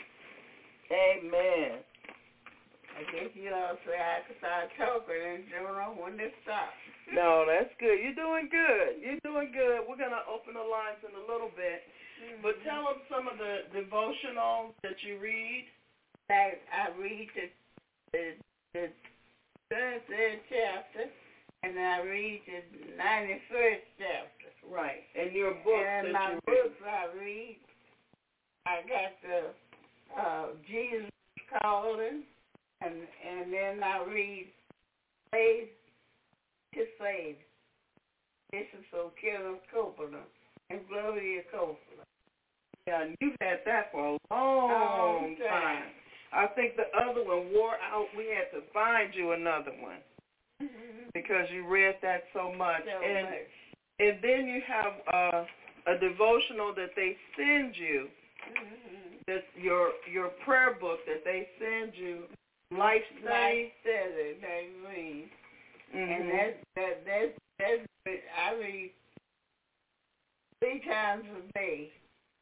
Amen. I guess you all say I can start talking and don't know when to stop. No, that's good. You're doing good. You're doing good. We're going to open the lines in a little bit. Mm-hmm. But tell them some of the devotionals that you read. Like I read the, the, the third chapter, and I read the ninety-first chapter Right. And your books and that my you books I read, I got the uh, Jesus Calling, and and then I read Faith to Save. Bishop O'Kenneth Copeland and Gloria Copeland. Yeah, and you've had that for a long Long time. time. I think the other one wore out. We had to find you another one Mm-hmm. because you read that so much. So and much. and then you have uh, a devotional that they send you. Mm-hmm. That's your your prayer book that they send you. Life study. Life study, that read. Mm-hmm. And that that that that's I read three times a day.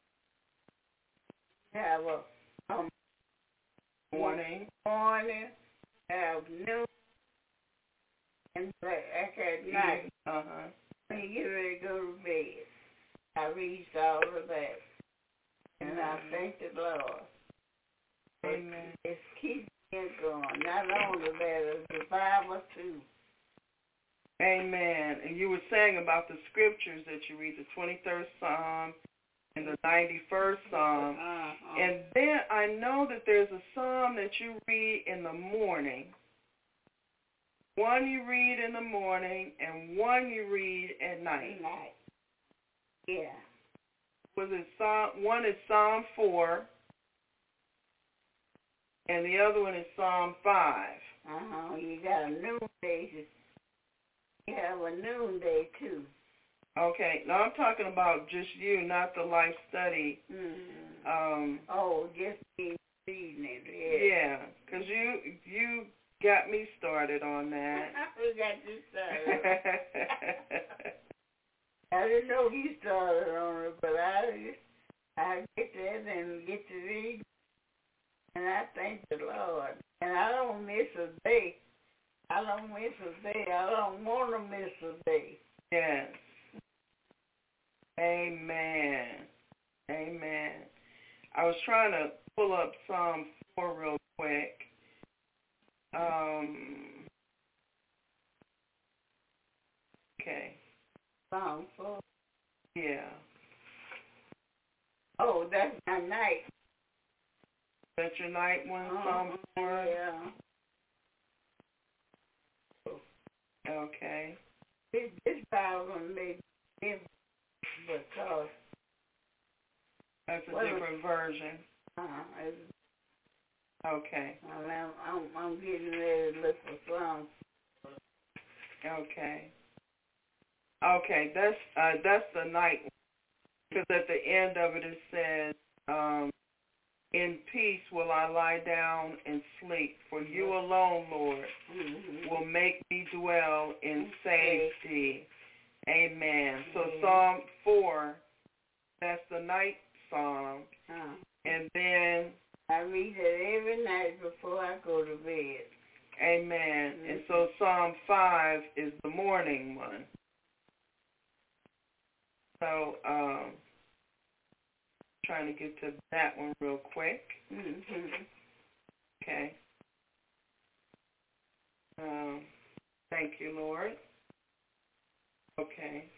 Have a um, morning. morning, have noon, and back at night. Uh huh. When you get ready to go to bed, I read all of that, and mm-hmm. I thank the Lord. Amen. It's keeping it going. Not only that, it's the Bible too. Amen. And you were saying about the scriptures that you read, the twenty-third Psalm and the ninety-first Psalm. Uh-huh. And then I know that there's a psalm that you read in the morning. One you read in the morning and one you read at night. Night. Yeah. Was it Psalm? One is Psalm four, and the other one is Psalm five. Uh-huh. You got a noonday. You have a noonday too. Okay. Now I'm talking about just you, not the life study. Mm-hmm. Um, oh, just me reading it. Yeah. Yeah, because you you got me started on that. We got you started. I didn't know you started on it, but I I get that and get to read, and I thank the Lord. And I don't miss a day. I don't miss a day. I don't want to miss a day. Yes. Amen. Amen. I was trying to pull up Psalm four real quick. Um. Okay. Psalm four. Yeah. Oh, that's my night. That's your night one, uh, Psalm four? Yeah. Okay. This, this Bible made different because That's a well, different version. Uh, it's, Okay. I'm, I'm, I'm getting ready to look for Psalm. Okay. Okay, that's uh, that's the night one. Because at the end of it, it says, um, in peace will I lie down and sleep, for you alone, Lord, Mm-hmm. will make me dwell in safety. Amen. So Mm-hmm. Psalm four, that's the night psalm. Uh, And then, I read it every night before I go to bed. amen. Mm-hmm. And so Psalm five is the morning one. So, um, trying to get to that one real quick. Mm-hmm. Okay. Um, thank you, Lord. Okay.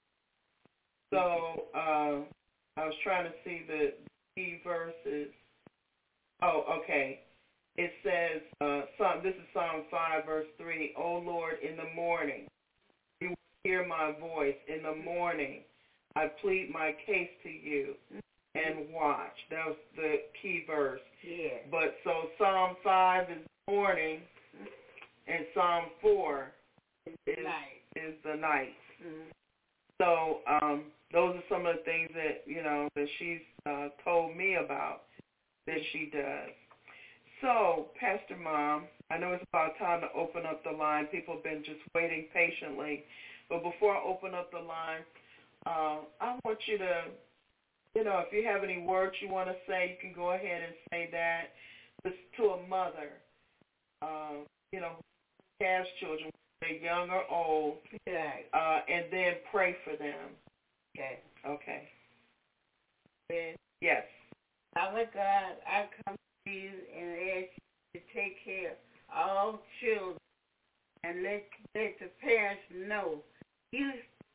So, uh, I was trying to see the key verses. Oh, okay. It says, uh, Psalm, this is Psalm five, verse three. O Lord, in the morning, you will hear my voice. In the morning, I plead my case to you and watch. That was the key verse. Yeah. But so Psalm five is morning, and Psalm four is, Night. is the night. Mm-hmm. So um, those are some of the things that, you know, that she's uh, told me about that she does. So, Pastor Mom, I know it's about time to open up the line. People have been just waiting patiently. But before I open up the line, uh, I want you to, you know, if you have any words you want to say, you can go ahead and say that. Just to a mother, uh, you know, who has children, they're young or old, Right. uh, and then pray for them. Okay. Okay. Then, Yes. Father God, I come to you and ask you to take care of all children and let, let the parents know you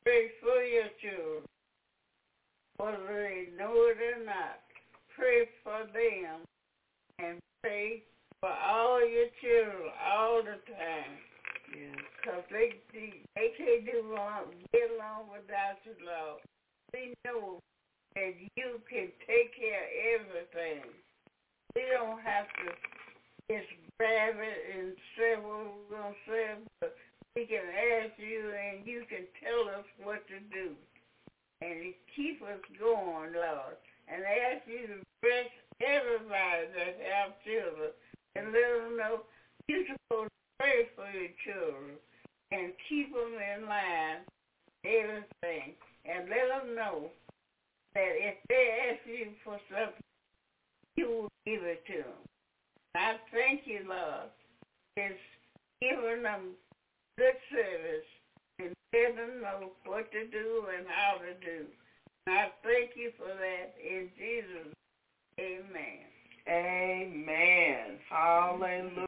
pray for your children, whether they know it or not. Pray for them and pray for all your children all the time. Because yeah. they, they, they can't do long, get along without you, Lord. We know that you can take care of everything. We don't have to just grab it and say what we're going to say, but we can ask you and you can tell us what to do. And keep us going, Lord. And ask you to bless everybody that have children and let them know you're supposed to pray for your children and keep them in line, everything. And let them know that if they ask you for something, you will give it to them. I thank you, Lord, for giving them good service and let them know what to do and how to do. And I thank you for that in Jesus' name. Amen. Amen. Hallelujah.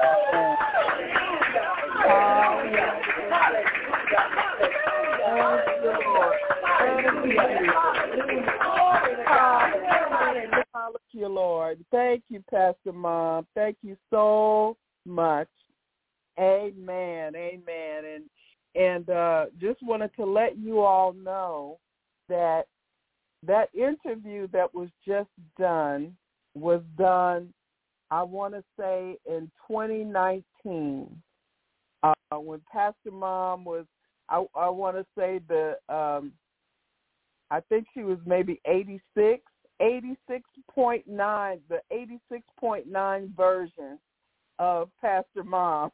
Hallelujah, Lord. Thank you, Pastor Mom. Thank you so much. Amen. Amen. And and uh, just wanted to let you all know that that interview that was just done was done, I want to say, in twenty nineteen, uh, when Pastor Mom was, I, I want to say the, um, I think she was maybe eighty-six, eighty-six point nine, the eighty-six point nine version of Pastor Mom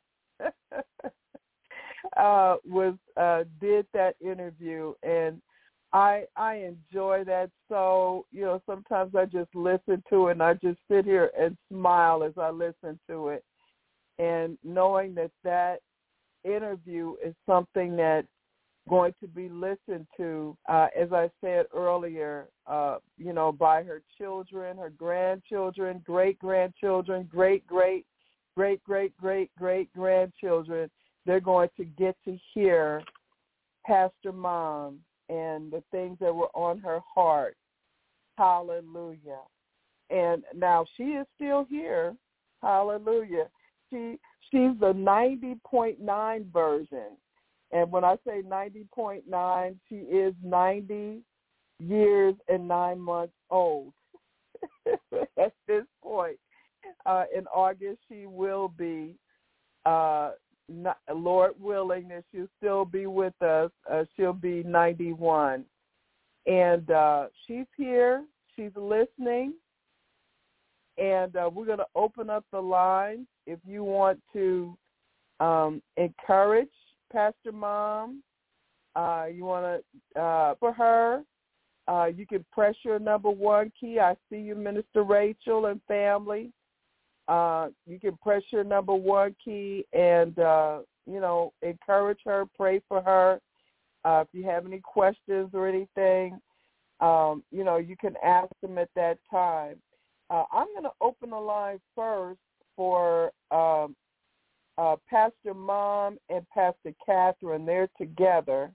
uh, was uh, did that interview, and I I enjoy that. So, you know, sometimes I just listen to it and I just sit here and smile as I listen to it. And knowing that that interview is something that's going to be listened to, uh, as I said earlier, uh, you know, by her children, her grandchildren, great-grandchildren, great-great, great-great-great-great-grandchildren, they're going to get to hear Pastor Mom and the things that were on her heart. Hallelujah. And now she is still here. Hallelujah. She she's the ninety point nine version. And when I say ninety point nine, she is ninety years and nine months old at this point. Uh, in August, she will be, uh, not, Lord willing, that she'll still be with us. Uh, she'll be ninety-one. And uh, she's here. She's listening. And uh, we're going to open up the line if you want to um, encourage Pastor Mom. Uh, you want to, uh, for her, uh, you can press your number one key. I see you, Minister Rachel and family. Uh, you can press your number one key and, uh, you know, encourage her, pray for her. Uh, if you have any questions or anything, um, you know, you can ask them at that time. Uh, I'm going to open the line first for um, uh, Pastor Mom and Pastor Catherine. They're together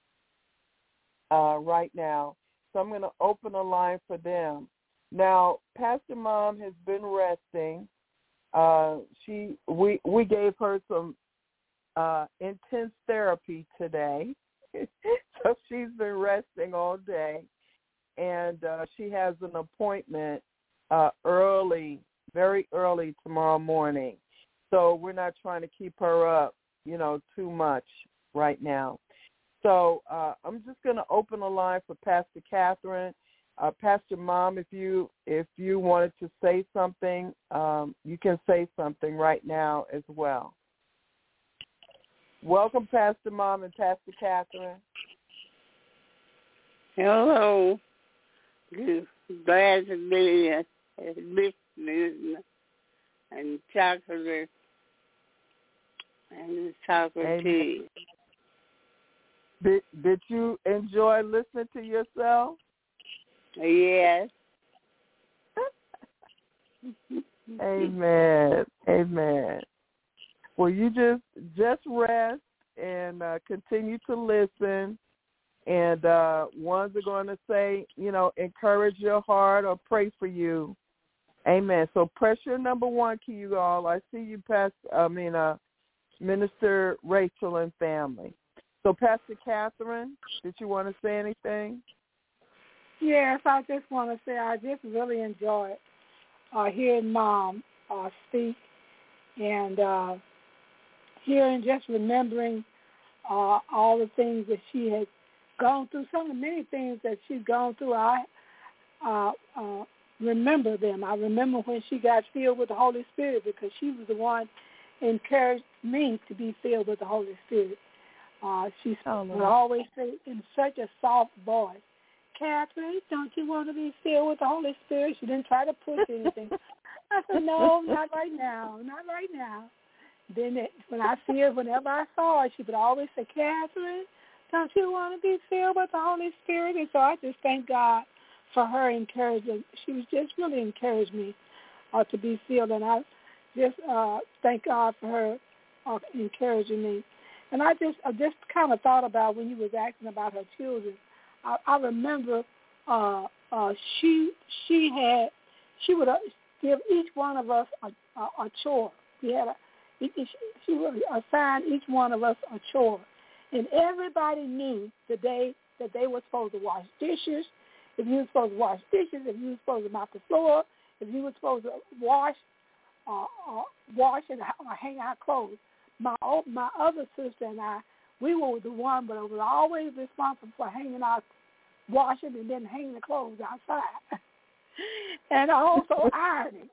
uh, right now. So I'm going to open the line for them. Now, Pastor Mom has been resting. Uh, she we we gave her some uh, intense therapy today, so she's been resting all day, and uh, she has an appointment uh, early, very early tomorrow morning. So we're not trying to keep her up, you know, too much right now. So uh, I'm just going to open the line for Pastor Catherine. Uh, Pastor Mom, if you if you wanted to say something, um, you can say something right now as well. Welcome, Pastor Mom and Pastor Catherine. Hello. Glad to be listening and chocolate and chocolate tea. Did, did you enjoy listening to yourself? Yes. Amen. Amen. Well, you just just rest and uh, continue to listen, And uh, ones are going to say, you know, encourage your heart or pray for you. Amen. So pressure number one key, you all. I see you, Pastor, I mean, uh, Minister Rachel and family. So, Pastor Catherine, did you want to say anything? Yes, I just want to say I just really enjoyed uh, hearing Mom uh, speak and uh, hearing, just remembering uh, all the things that she had gone through, some of the many things that she's gone through. I uh, uh, remember them. I remember when she got filled with the Holy Spirit, because she was the one who encouraged me to be filled with the Holy Spirit. Uh, she oh, would always say in such a soft voice, Catherine, don't you want to be filled with the Holy Spirit? She didn't try to push anything. I said, no, not right now, not right now. Then it, when I see her, whenever I saw her, she would always say, Catherine, don't you want to be filled with the Holy Spirit? And so I just thank God for her encouragement. She was just really encouraged me uh, to be filled, and I just uh, thank God for her uh, encouraging me. And I just I just kind of thought about when you was asking about her children. I, I remember uh, uh, she she had she would uh, give each one of us a, a, a chore. We had a she would assign each one of us a chore, and everybody knew the day that they were supposed to wash dishes. If you were supposed to wash dishes, if you were supposed to mop the floor, if you were supposed to wash uh, uh, wash and uh, hang out clothes. My my other sister and I, we were the one, but I was always responsible for hanging out, washing, and then hanging the clothes outside, and also ironing.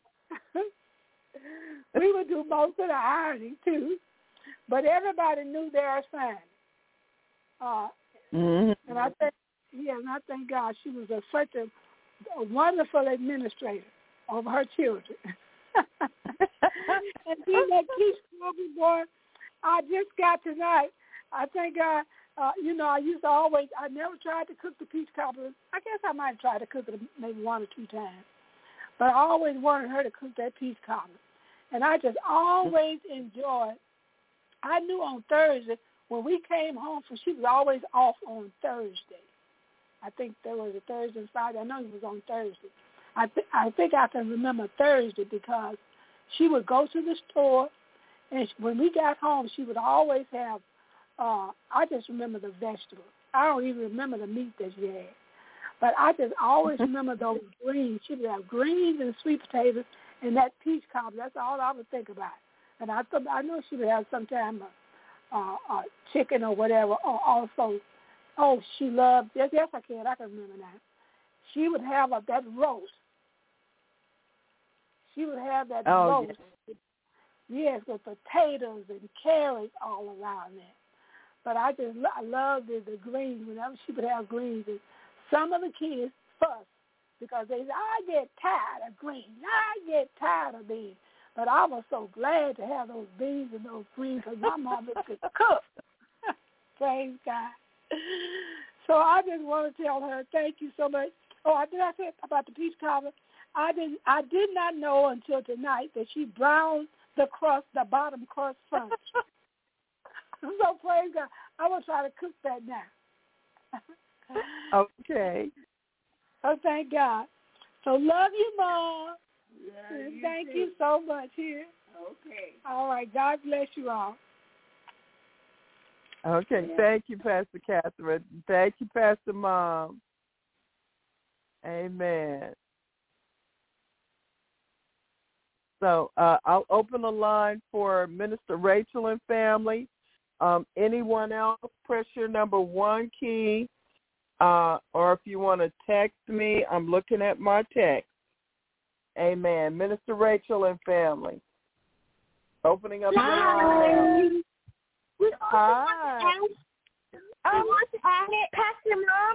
We would do most of the ironing too, but everybody knew their assignment. Uh, mm-hmm. And I think, yeah, and I thank God she was a, such a, a wonderful administrator of her children. And then that Keith Corbin boy, I just got tonight. I thank God. Uh, you know, I used to always. I never tried to cook the peach cobbler. I guess I might try to cook it maybe one or two times, but I always wanted her to cook that peach cobbler, and I just always enjoyed. I knew on Thursday when we came home from, she was always off on Thursday. I think there was a Thursday and Friday. I know it was on Thursday. I, th- I think I can remember Thursday because she would go to the store, and when we got home, she would always have, uh, I just remember the vegetables. I don't even remember the meat that she had. But I just always remember those greens. She would have greens and sweet potatoes and that peach cobbler. That's all I would think about. And I th- I know she would have sometime a, a, a chicken or whatever. Or also, oh, she loved, yes, yes, I can. I can remember that. She would have a, that roast. She would have that oh, roast. Yes. yes, with potatoes and carrots all around it. But I just I loved the, the greens. Whenever she would have greens, and some of the kids fuss because they said, I get tired of greens. I get tired of beans. But I was so glad to have those beans and those greens because my mother could cook. Praise God. So I just want to tell her thank you so much. Oh, I did I say about the peach cobbler? I didn't. I did not know until tonight that she browned the crust, the bottom crust first. So praise God. I will try to cook that now. Okay. Oh, thank God. So love you, Mom. Yeah, and you thank too. you so much here. Okay. All right. God bless you all. Okay. Yeah. Thank you, Pastor Catherine. Thank you, Pastor Mom. Amen. So uh, I'll open the line for Minister Rachel and family. Um, anyone else, press your number one key, uh, or if you want to text me, I'm looking at my text. Amen. Minister Rachel and family. Opening up the line. Hi. I want to add it, Pastor Mom.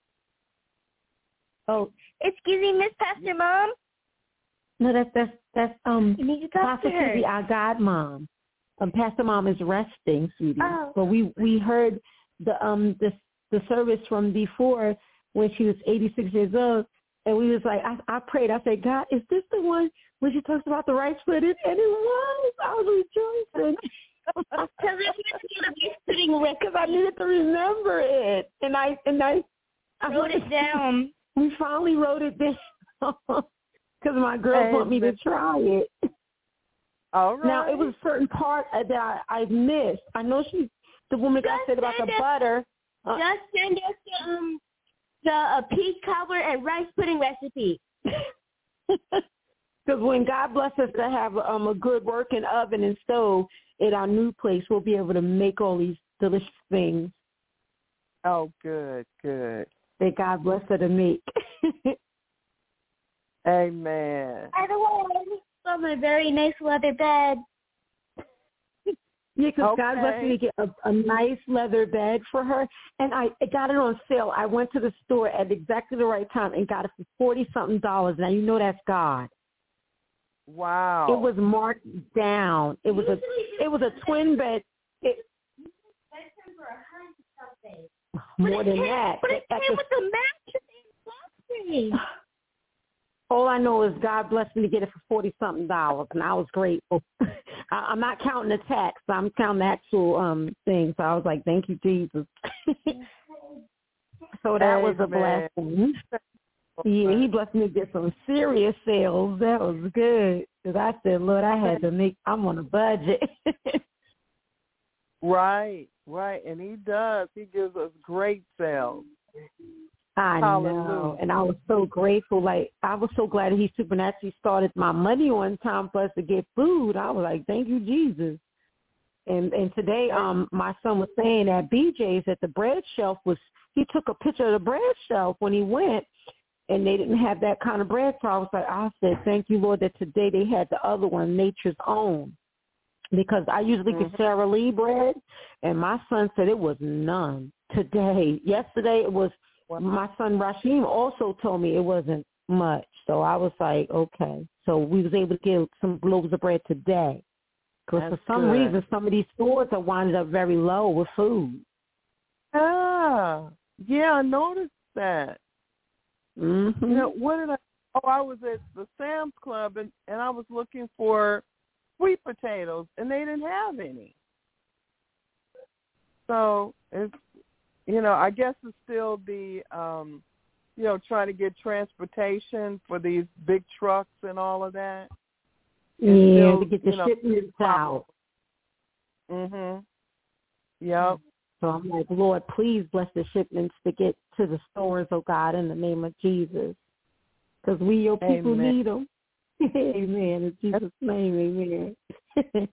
Oh, excuse me, Miss Pastor Mom. No, that's that's that's um You need to talk Pastor to her. Kizzy, our godmom. Um, Pastor Mom is resting, sweetie. Oh. But we we heard the um the the service from before when she was eighty-six years old, and we was like, I, I prayed. I said, God, is this the one when she talks about the rice pudding? And it was. I was rejoicing. Because it's going to be sitting with. Because I needed to remember it, and I and I, I wrote it down. We finally wrote it down because my girls want me to try it. All right. Now it was a certain part that I, I missed. I know she, the woman that said about the us, butter. Uh, just send us the um the uh, peach cobbler and rice pudding recipe. Because when God bless us to have um, a good working oven and stove at our new place, we'll be able to make all these delicious things. Oh, good, good. That God bless her to make. Amen. By the way, I'm on a very nice leather bed. Yeah, because okay. God blessed me to get a, a nice leather bed for her, and I, I got it on sale. I went to the store at exactly the right time and got it for forty something dollars. Now you know that's God. Wow. It was marked down. It was a it was a twin bed. It, more than that. But it came the, with the mattress and boxing. All I know is God blessed me to get it for forty something dollars, and I was grateful. I, I'm not counting the tax; I'm counting the actual um thing. So I was like, "Thank you, Jesus." So that was a blessing. Yeah, He blessed me to get some serious sales. That was good. Because I said, "Lord, I had to make. I'm on a budget." Right, right, and He does. He gives us great sales. I Hallelujah. know, and I was so grateful. Like, I was so glad that He supernaturally started my money on time for us to get food. I was like, thank you, Jesus. And and today, um, my son was saying at B J's that the bread shelf was, he took a picture of the bread shelf when he went, and they didn't have that kind of bread. So I was like, I said, thank you, Lord, that today they had the other one, Nature's Own. Because I usually mm-hmm. get Sara Lee bread, and my son said it was none today. Yesterday it was, my son Rasheem also told me it wasn't much. So I was like, okay. So we was able to get some loaves of bread today. Because for some good. reason, some of these stores are winding up very low with food. Ah, yeah, I noticed that. Mm-hmm. You know, what did I, oh, I was at the Sam's Club, and, and I was looking for sweet potatoes, and they didn't have any. So it's, you know, I guess it's still the, um, you know, trying to get transportation for these big trucks and all of that. It's yeah, still, to get the you know, shipments out. Mhm. Yep. So I'm like, Lord, please bless the shipments to get to the stores, oh God, in the name of Jesus, because we, your people, Amen. need them. Amen. In Jesus' name, amen.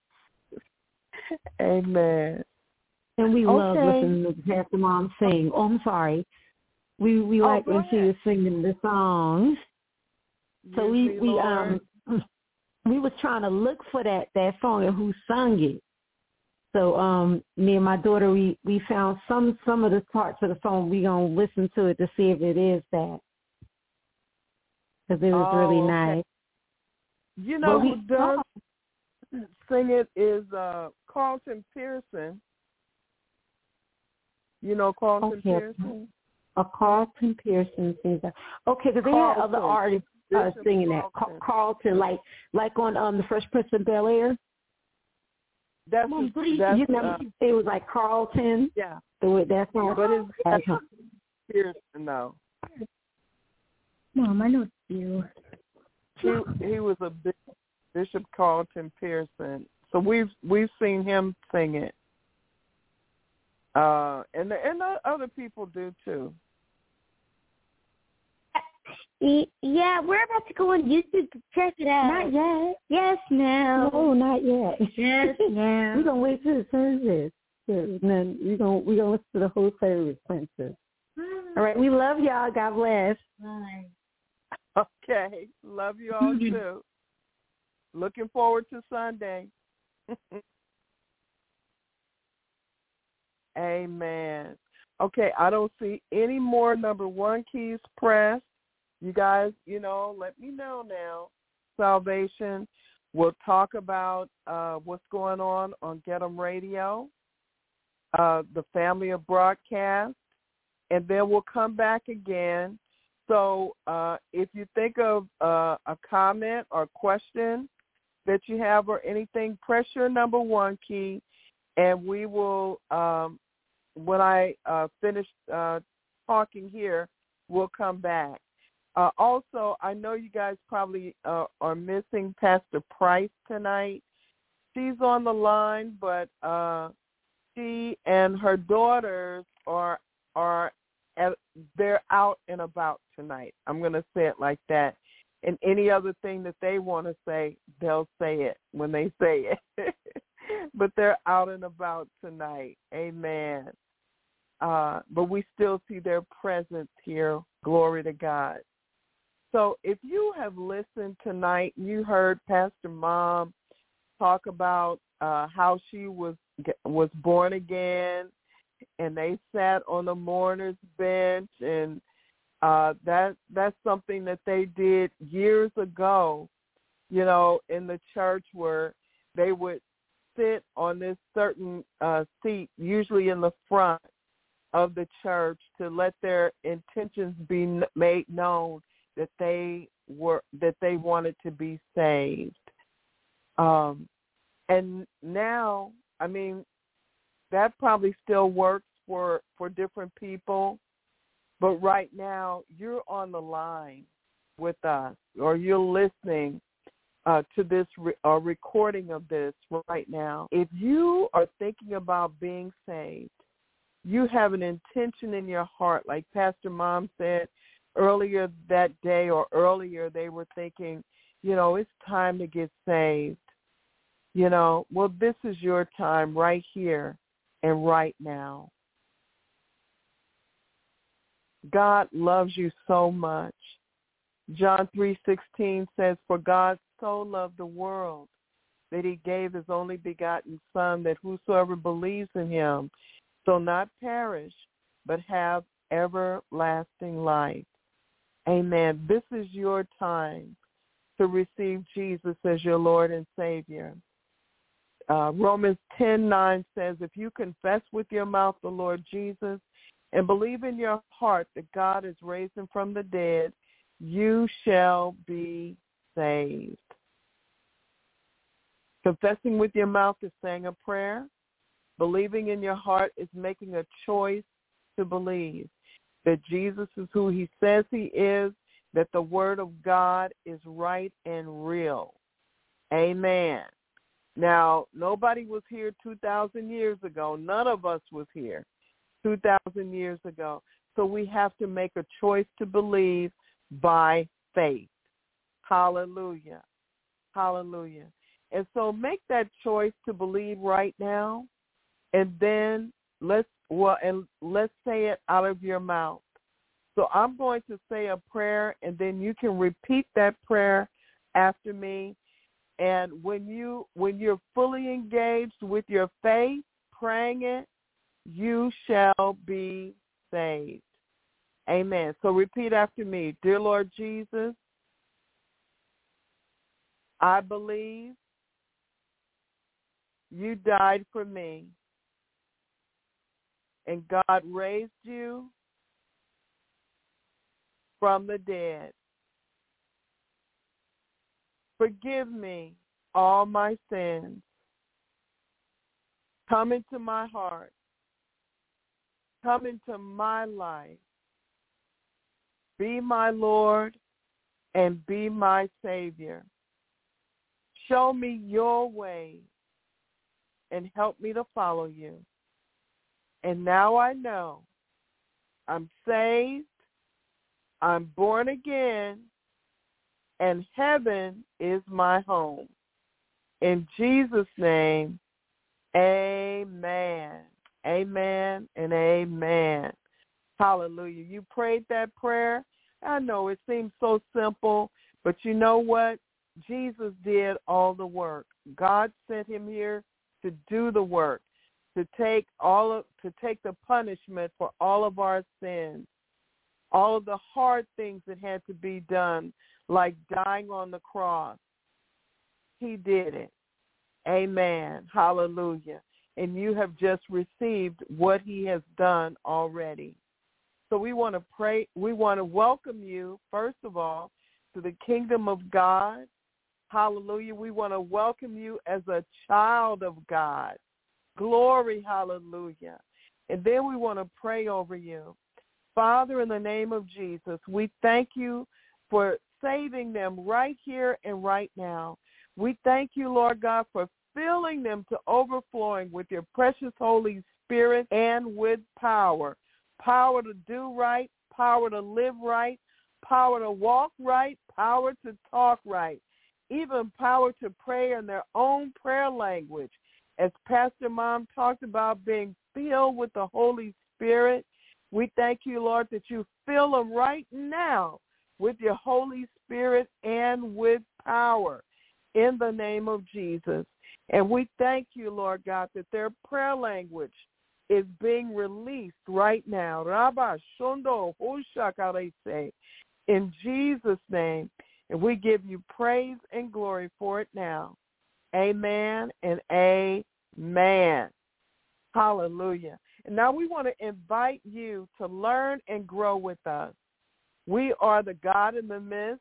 Amen. And we okay. love listening to Pastor Mom sing. Oh, I'm sorry. We we oh, like when she was singing the songs. So we Use we me, um we was trying to look for that that song and who sung it. So um me and my daughter we we found some some of the parts of the song. We gonna listen to it to see if it is that, because it was oh, really okay. nice. You know we, who does sing it is uh, Carlton Pearson. You know Carlton okay. Pearson? A Carlton Pearson sings that. Okay, because they had other artists uh, singing that. Carlton. Carlton, like like on um the Fresh Prince of Bel-Air. That's, Mom, just, that's you know, uh, it was like Carlton. Yeah. The way that's not. But it's uh-huh. Pearson, no. Mom, I know it's you. He he was a big, Bishop Carlton Pearson. So we've we've seen him sing it. Uh, and the, and the other people do too. Yeah, we're about to go on YouTube to check it out. Not yet. Yes, now. No, not yet. Yes, now. We're gonna wait till the service, and then we gonna we gonna listen to the whole service, Princess. All right, we love y'all. God bless. Bye. Okay, love you all too. Looking forward to Sunday. Amen. Okay, I don't see any more number one keys pressed. You guys, you know, let me know now. Salvation. We'll talk about uh, what's going on on Get 'em Radio, uh, the family of broadcast, and then we'll come back again. So uh, if you think of uh, a comment or question that you have or anything, press your number one key And we will, um, when I uh, finish uh, talking here, we'll come back. Uh, also, I know you guys probably uh, are missing Pastor Price tonight. She's on the line, but uh, she and her daughters are are at, they're out and about tonight. I'm going to say it like that. And any other thing that they want to say, they'll say it when they say it. But they're out and about tonight. Amen. Uh, but we still see their presence here. Glory to God. So if you have listened tonight, you heard Pastor Mom talk about uh, how she was was born again, and they sat on the mourner's bench, and uh, that that's something that they did years ago, you know, in the church, where they would sit on this certain uh, seat, usually in the front of the church, to let their intentions be made known that they were that they wanted to be saved. Um, and now, I mean, that probably still works for, for different people, but right now you're on the line with us, or you're listening uh, to this re- uh, recording of this right now. If you are thinking about being saved, you have an intention in your heart, like Pastor Mom said earlier that day, or earlier they were thinking, you know, it's time to get saved. You know, well, this is your time right here and right now. God loves you so much. John three sixteen says, "For God so loved the world that he gave his only begotten Son, that whosoever believes in him shall not perish, but have everlasting life." Amen. This is your time to receive Jesus as your Lord and Savior. Uh, Romans ten nine says, "If you confess with your mouth the Lord Jesus and believe in your heart that God has raised him from the dead, you shall be saved." Confessing with your mouth is saying a prayer. Believing in your heart is making a choice to believe that Jesus is who he says he is, that the word of God is right and real. Amen. Now, nobody was here two thousand years ago. None of us was here two thousand years ago. So we have to make a choice to believe by faith. Hallelujah. Hallelujah. And so make that choice to believe right now, and then let's well and let's say it out of your mouth. So I'm going to say a prayer, and then you can repeat that prayer after me. And when you when you're fully engaged with your faith, praying it, you shall be saved. Amen. So repeat after me. Dear Lord Jesus, I believe you died for me, and God raised you from the dead. Forgive me all my sins. Come into my heart. Come into my life. Be my Lord and be my Savior. Show me your way and help me to follow you. And now I know I'm saved, I'm born again, and heaven is my home. In Jesus' name, amen. Amen and amen. Hallelujah. You prayed that prayer. I know it seems so simple, but you know what? Jesus did all the work. God sent him here to do the work, to take all of, to take the punishment for all of our sins, all of the hard things that had to be done, like dying on the cross. He did it. Amen. Hallelujah. And you have just received what he has done already. So we want to pray. We want to welcome you, first of all, to the kingdom of God. Hallelujah. We want to welcome you as a child of God. Glory, hallelujah. And then we want to pray over you. Father, in the name of Jesus, we thank you for saving them right here and right now. We thank you, Lord God, for filling them to overflowing with your precious Holy Spirit and with power. Power to do right, power to live right, power to walk right, power to talk right, even power to pray in their own prayer language. As Pastor Mom talked about being filled with the Holy Spirit, we thank you, Lord, that you fill them right now with your Holy Spirit and with power in the name of Jesus. And we thank you, Lord God, that their prayer language is being released right now. Rabba Shondo Hoshakarese, in Jesus' name. And we give you praise and glory for it now. Amen and amen. Hallelujah. And now we want to invite you to learn and grow with us. We are the God in the Midst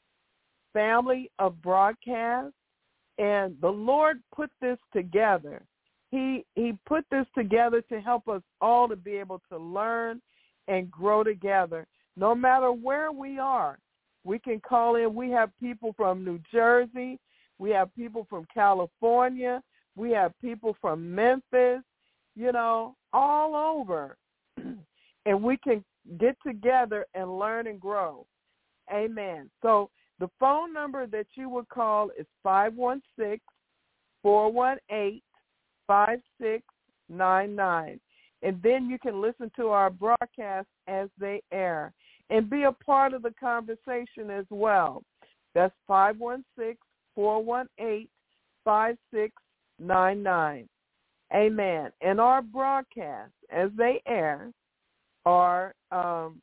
family of broadcast, and the Lord put this together. He he put this together to help us all to be able to learn and grow together. No matter where we are, we can call in. We have people from New Jersey. We have people from California. We have people from Memphis, you know, all over. And we can get together and learn and grow. Amen. So the phone number that you would call is five one six, four one eight, five six nine nine. And then you can listen to our broadcasts as they air and be a part of the conversation as well. That's five one six, four one eight, five six nine nine. Amen. And our broadcasts as they air are um,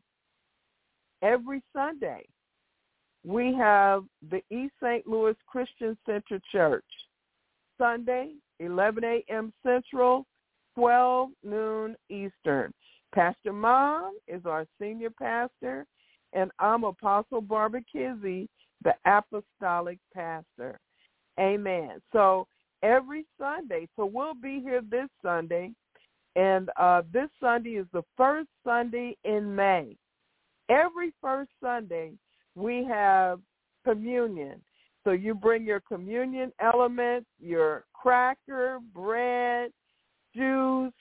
every Sunday. We have the East Saint Louis Christian Center Church, Sunday, eleven a.m. Central, twelve noon Eastern. Pastor Mom is our senior pastor, and I'm Apostle Barbara Kizzie, the apostolic pastor. Amen. So every Sunday, so we'll be here this Sunday, and uh, this Sunday is the first Sunday in May. Every first Sunday, we have communion. So you bring your communion elements, your cracker, bread, juice,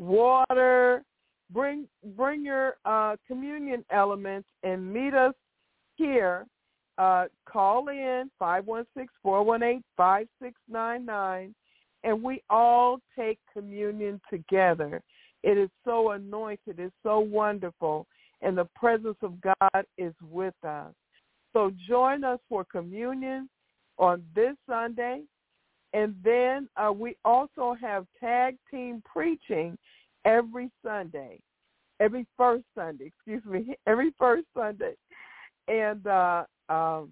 water. Bring bring your uh, communion elements and meet us here. Uh, call in five one six, four one eight, five six nine nine, and we all take communion together. It is so anointed. It's so wonderful, and the presence of God is with us. So join us for communion on this Sunday, and then uh, we also have tag team preaching every Sunday, every first Sunday, excuse me, every first Sunday. And uh, um,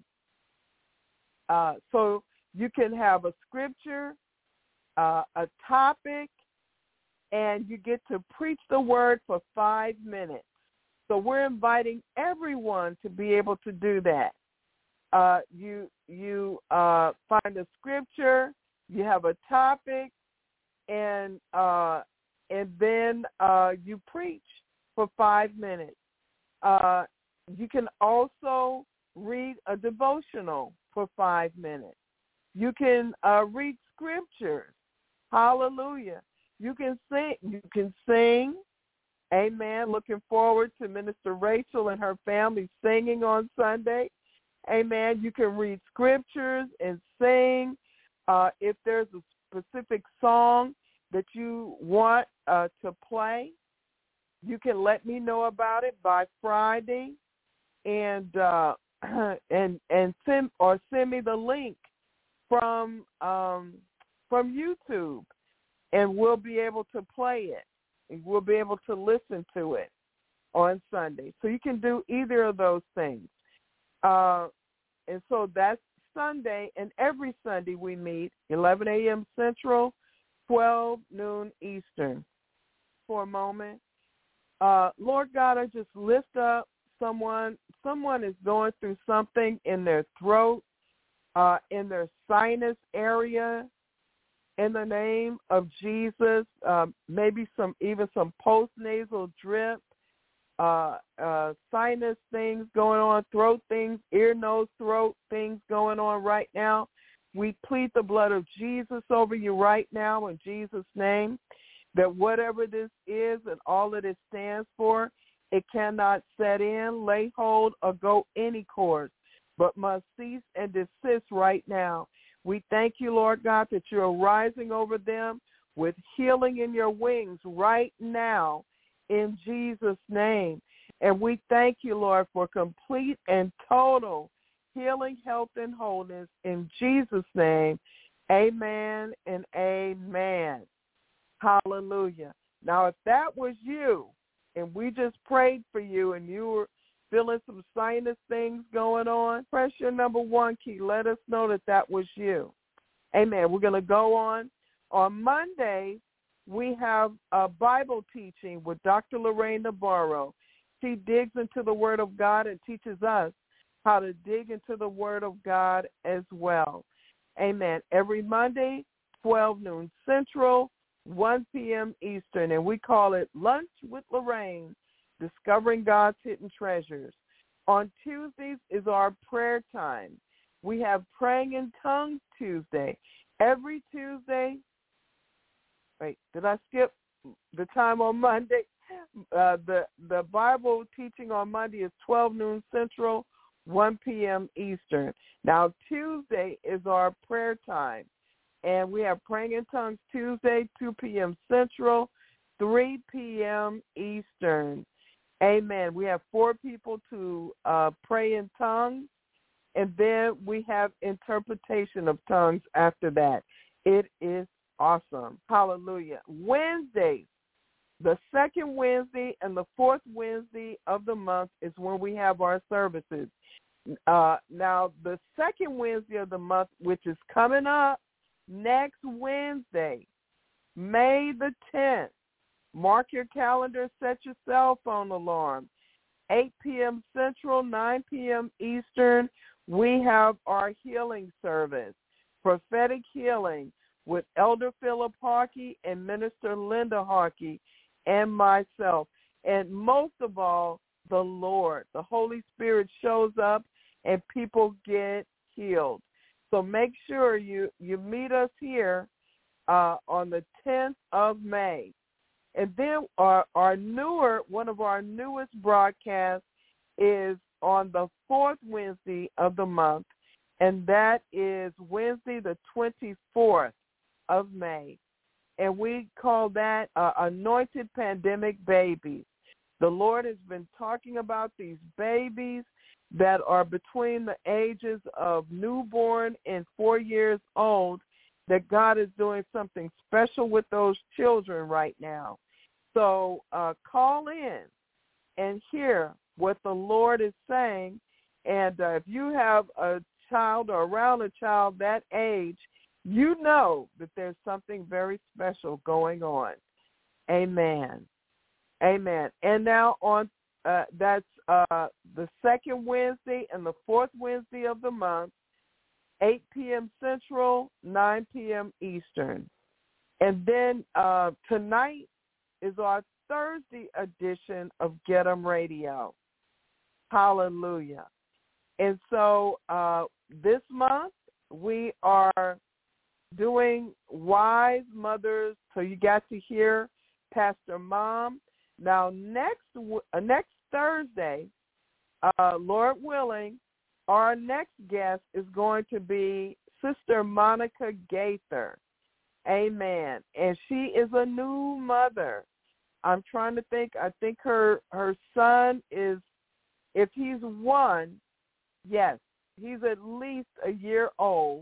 uh, so you can have a scripture, uh, a topic, and you get to preach the word for five minutes. So we're inviting everyone to be able to do that. Uh, you you uh, find a scripture, you have a topic, and uh, and then uh, you preach for five minutes. Uh, you can also read a devotional for five minutes. You can uh, read scriptures. Hallelujah. You can sing. You can sing. Amen. Looking forward to Minister Rachel and her family singing on Sunday. Amen. You can read scriptures and sing. Uh, if there's a specific song that you want uh, to play, you can let me know about it by Friday, and uh, and and send or send me the link from um, from YouTube, and we'll be able to play it. And we'll be able to listen to it on Sunday. So you can do either of those things. Uh, and so that's Sunday, and every Sunday we meet eleven a.m. Central, twelve noon Eastern. For a moment, uh, Lord God, I just lift up someone. Someone is going through something in their throat, uh, in their sinus area, in the name of Jesus. Um, maybe some even some postnasal drip, uh, uh, sinus things going on, throat things, ear, nose, throat things going on right now. We plead the blood of Jesus over you right now in Jesus' name, that whatever this is and all that it stands for, it cannot set in, lay hold, or go any course, but must cease and desist right now. We thank you, Lord God, that you're rising over them with healing in your wings right now in Jesus' name. And we thank you, Lord, for complete and total healing, health, and wholeness in Jesus' name. Amen and amen. Hallelujah. Now, if that was you and we just prayed for you and you were feeling some sinus things going on, press your number one key. Let us know that that was you. Amen. We're going to go on. On Monday, we have a Bible teaching with Doctor Lorraine Navarro. She digs into the Word of God and teaches us how to dig into the Word of God as well. Amen. Every Monday, twelve noon Central, one p.m. Eastern, and we call it Lunch with Lorraine, Discovering God's Hidden Treasures. On Tuesdays is our prayer time. We have Praying in Tongues Tuesday. Every Tuesday, wait, did I skip the time on Monday? Uh, the, the Bible teaching on Monday is twelve noon Central, one p.m. Eastern. Now, Tuesday is our prayer time, and we have Praying in Tongues Tuesday, two p.m. Central, three p.m. Eastern. Amen. We have four people to uh, pray in tongues, and then we have interpretation of tongues after that. It is awesome. Hallelujah. Wednesdays, the second Wednesday and the fourth Wednesday of the month is when we have our services. Uh, now, the second Wednesday of the month, which is coming up next Wednesday, May the tenth, mark your calendar, set your cell phone alarm. eight p.m. Central, nine p.m. Eastern, we have our healing service, prophetic healing, with Elder Philip Harkey and Minister Linda Harkey and myself. And most of all, the Lord. The Holy Spirit shows up and people get healed. So make sure you, you meet us here uh, on the tenth of May. And then our, our newer, one of our newest broadcasts is on the fourth Wednesday of the month, and that is Wednesday the twenty-fourth of May. And we call that uh, Anointed Pandemic Babies. The Lord has been talking about these babies that are between the ages of newborn and four years old, that God is doing something special with those children right now. So uh, call in and hear what the Lord is saying. And uh, if you have a child or around a child that age, you know that there's something very special going on. Amen. Amen. And now on uh, that's uh, the second Wednesday and the fourth Wednesday of the month, eight p.m. Central, nine p.m. Eastern. And then uh, tonight is our Thursday edition of Get 'em Radio. Hallelujah. And so uh, this month we are doing Wise Mothers. So you got to hear Pastor Mom. Now next uh, next Thursday, uh, Lord willing, our next guest is going to be Sister Monica Gaither. Amen. And she is a new mother. I'm trying to think. I think her her son is, if he's one, yes, he's at least a year old,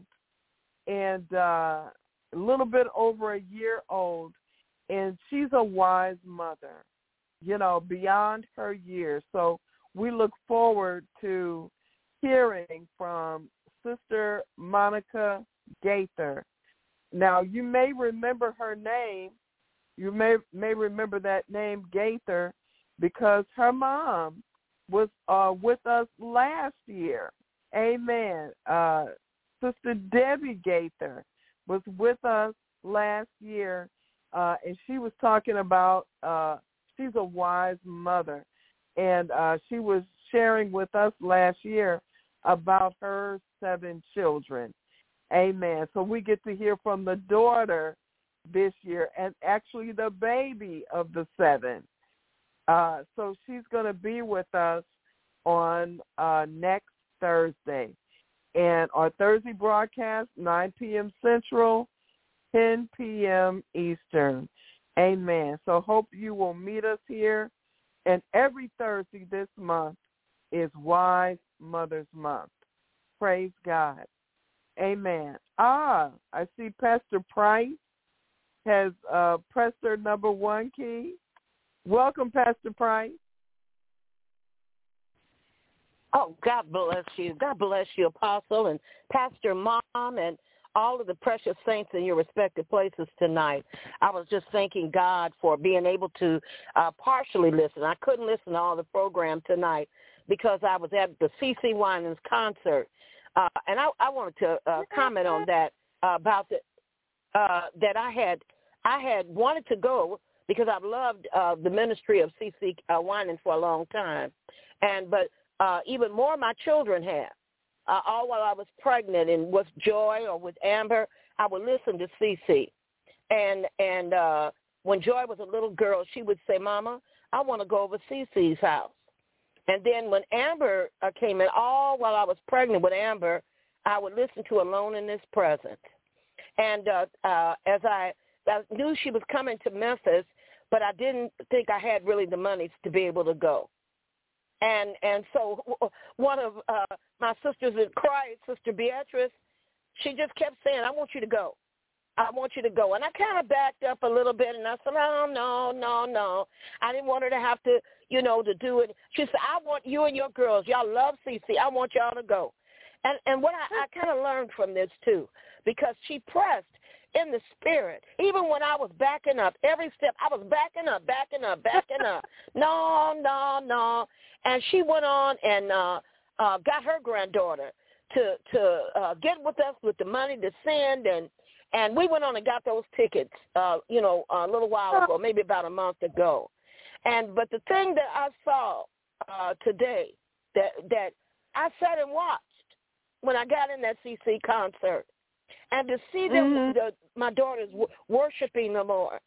and uh, a little bit over a year old, and she's a wise mother, you know, beyond her years. So we look forward to hearing from Sister Monica Gaither. Now, you may remember her name. You may may remember that name, Gaither, because her mom was uh, with us last year. Amen. Uh, Sister Debbie Gaither was with us last year, uh, and she was talking about uh, she's a wise mother, and uh, she was sharing with us last year about her seven children. Amen. So we get to hear from the daughter this year, and actually the baby of the seven. Uh, so she's going to be with us on uh, next Thursday. And our Thursday broadcast, nine p.m. Central, ten p.m. Eastern. Amen. So hope you will meet us here. And every Thursday this month is Wise Mother's Month. Praise God. Amen. Ah, I see Pastor Price has uh, pressed her number one key. Welcome, Pastor Price. Oh, God bless you. God bless you, Apostle and Pastor Mom and all of the precious saints in your respective places tonight. I was just thanking God for being able to uh, partially listen. I couldn't listen to all the program tonight because I was at the C C Winans concert. Uh, and I, I wanted to uh, comment on that, uh, about the, uh, that I had I had wanted to go because I've loved uh, the ministry of C C Uh, Winans for a long time. And but uh, even more my children have. Uh, all while I was pregnant and with Joy or with Amber, I would listen to C C. And and uh, when Joy was a little girl, she would say, Mama, I want to go over C C's house. And then when Amber uh, came in, all while I was pregnant with Amber, I would listen to Alone in His Presence. And uh, uh, as I, I knew she was coming to Memphis, but I didn't think I had really the money to be able to go. And and so one of uh, my sisters in Christ, Sister Beatrice, she just kept saying, I want you to go. I want you to go. And I kind of backed up a little bit, and I said, no, no, no, no. I didn't want her to have to, you know, to do it. She said, I want you and your girls. Y'all love C C. I want y'all to go. And and what I, I kind of learned from this, too, because she pressed in the spirit. Even when I was backing up, every step, I was backing up, backing up, backing up. No, no, no. And she went on and uh, uh, got her granddaughter to to uh, get with us with the money to send, and and we went on and got those tickets, uh, you know, a little while ago, maybe about a month ago. And but the thing that I saw uh, today that that I sat and watched when I got in that C C concert, and to see them, mm-hmm. the, my daughters w- worshiping the Lord.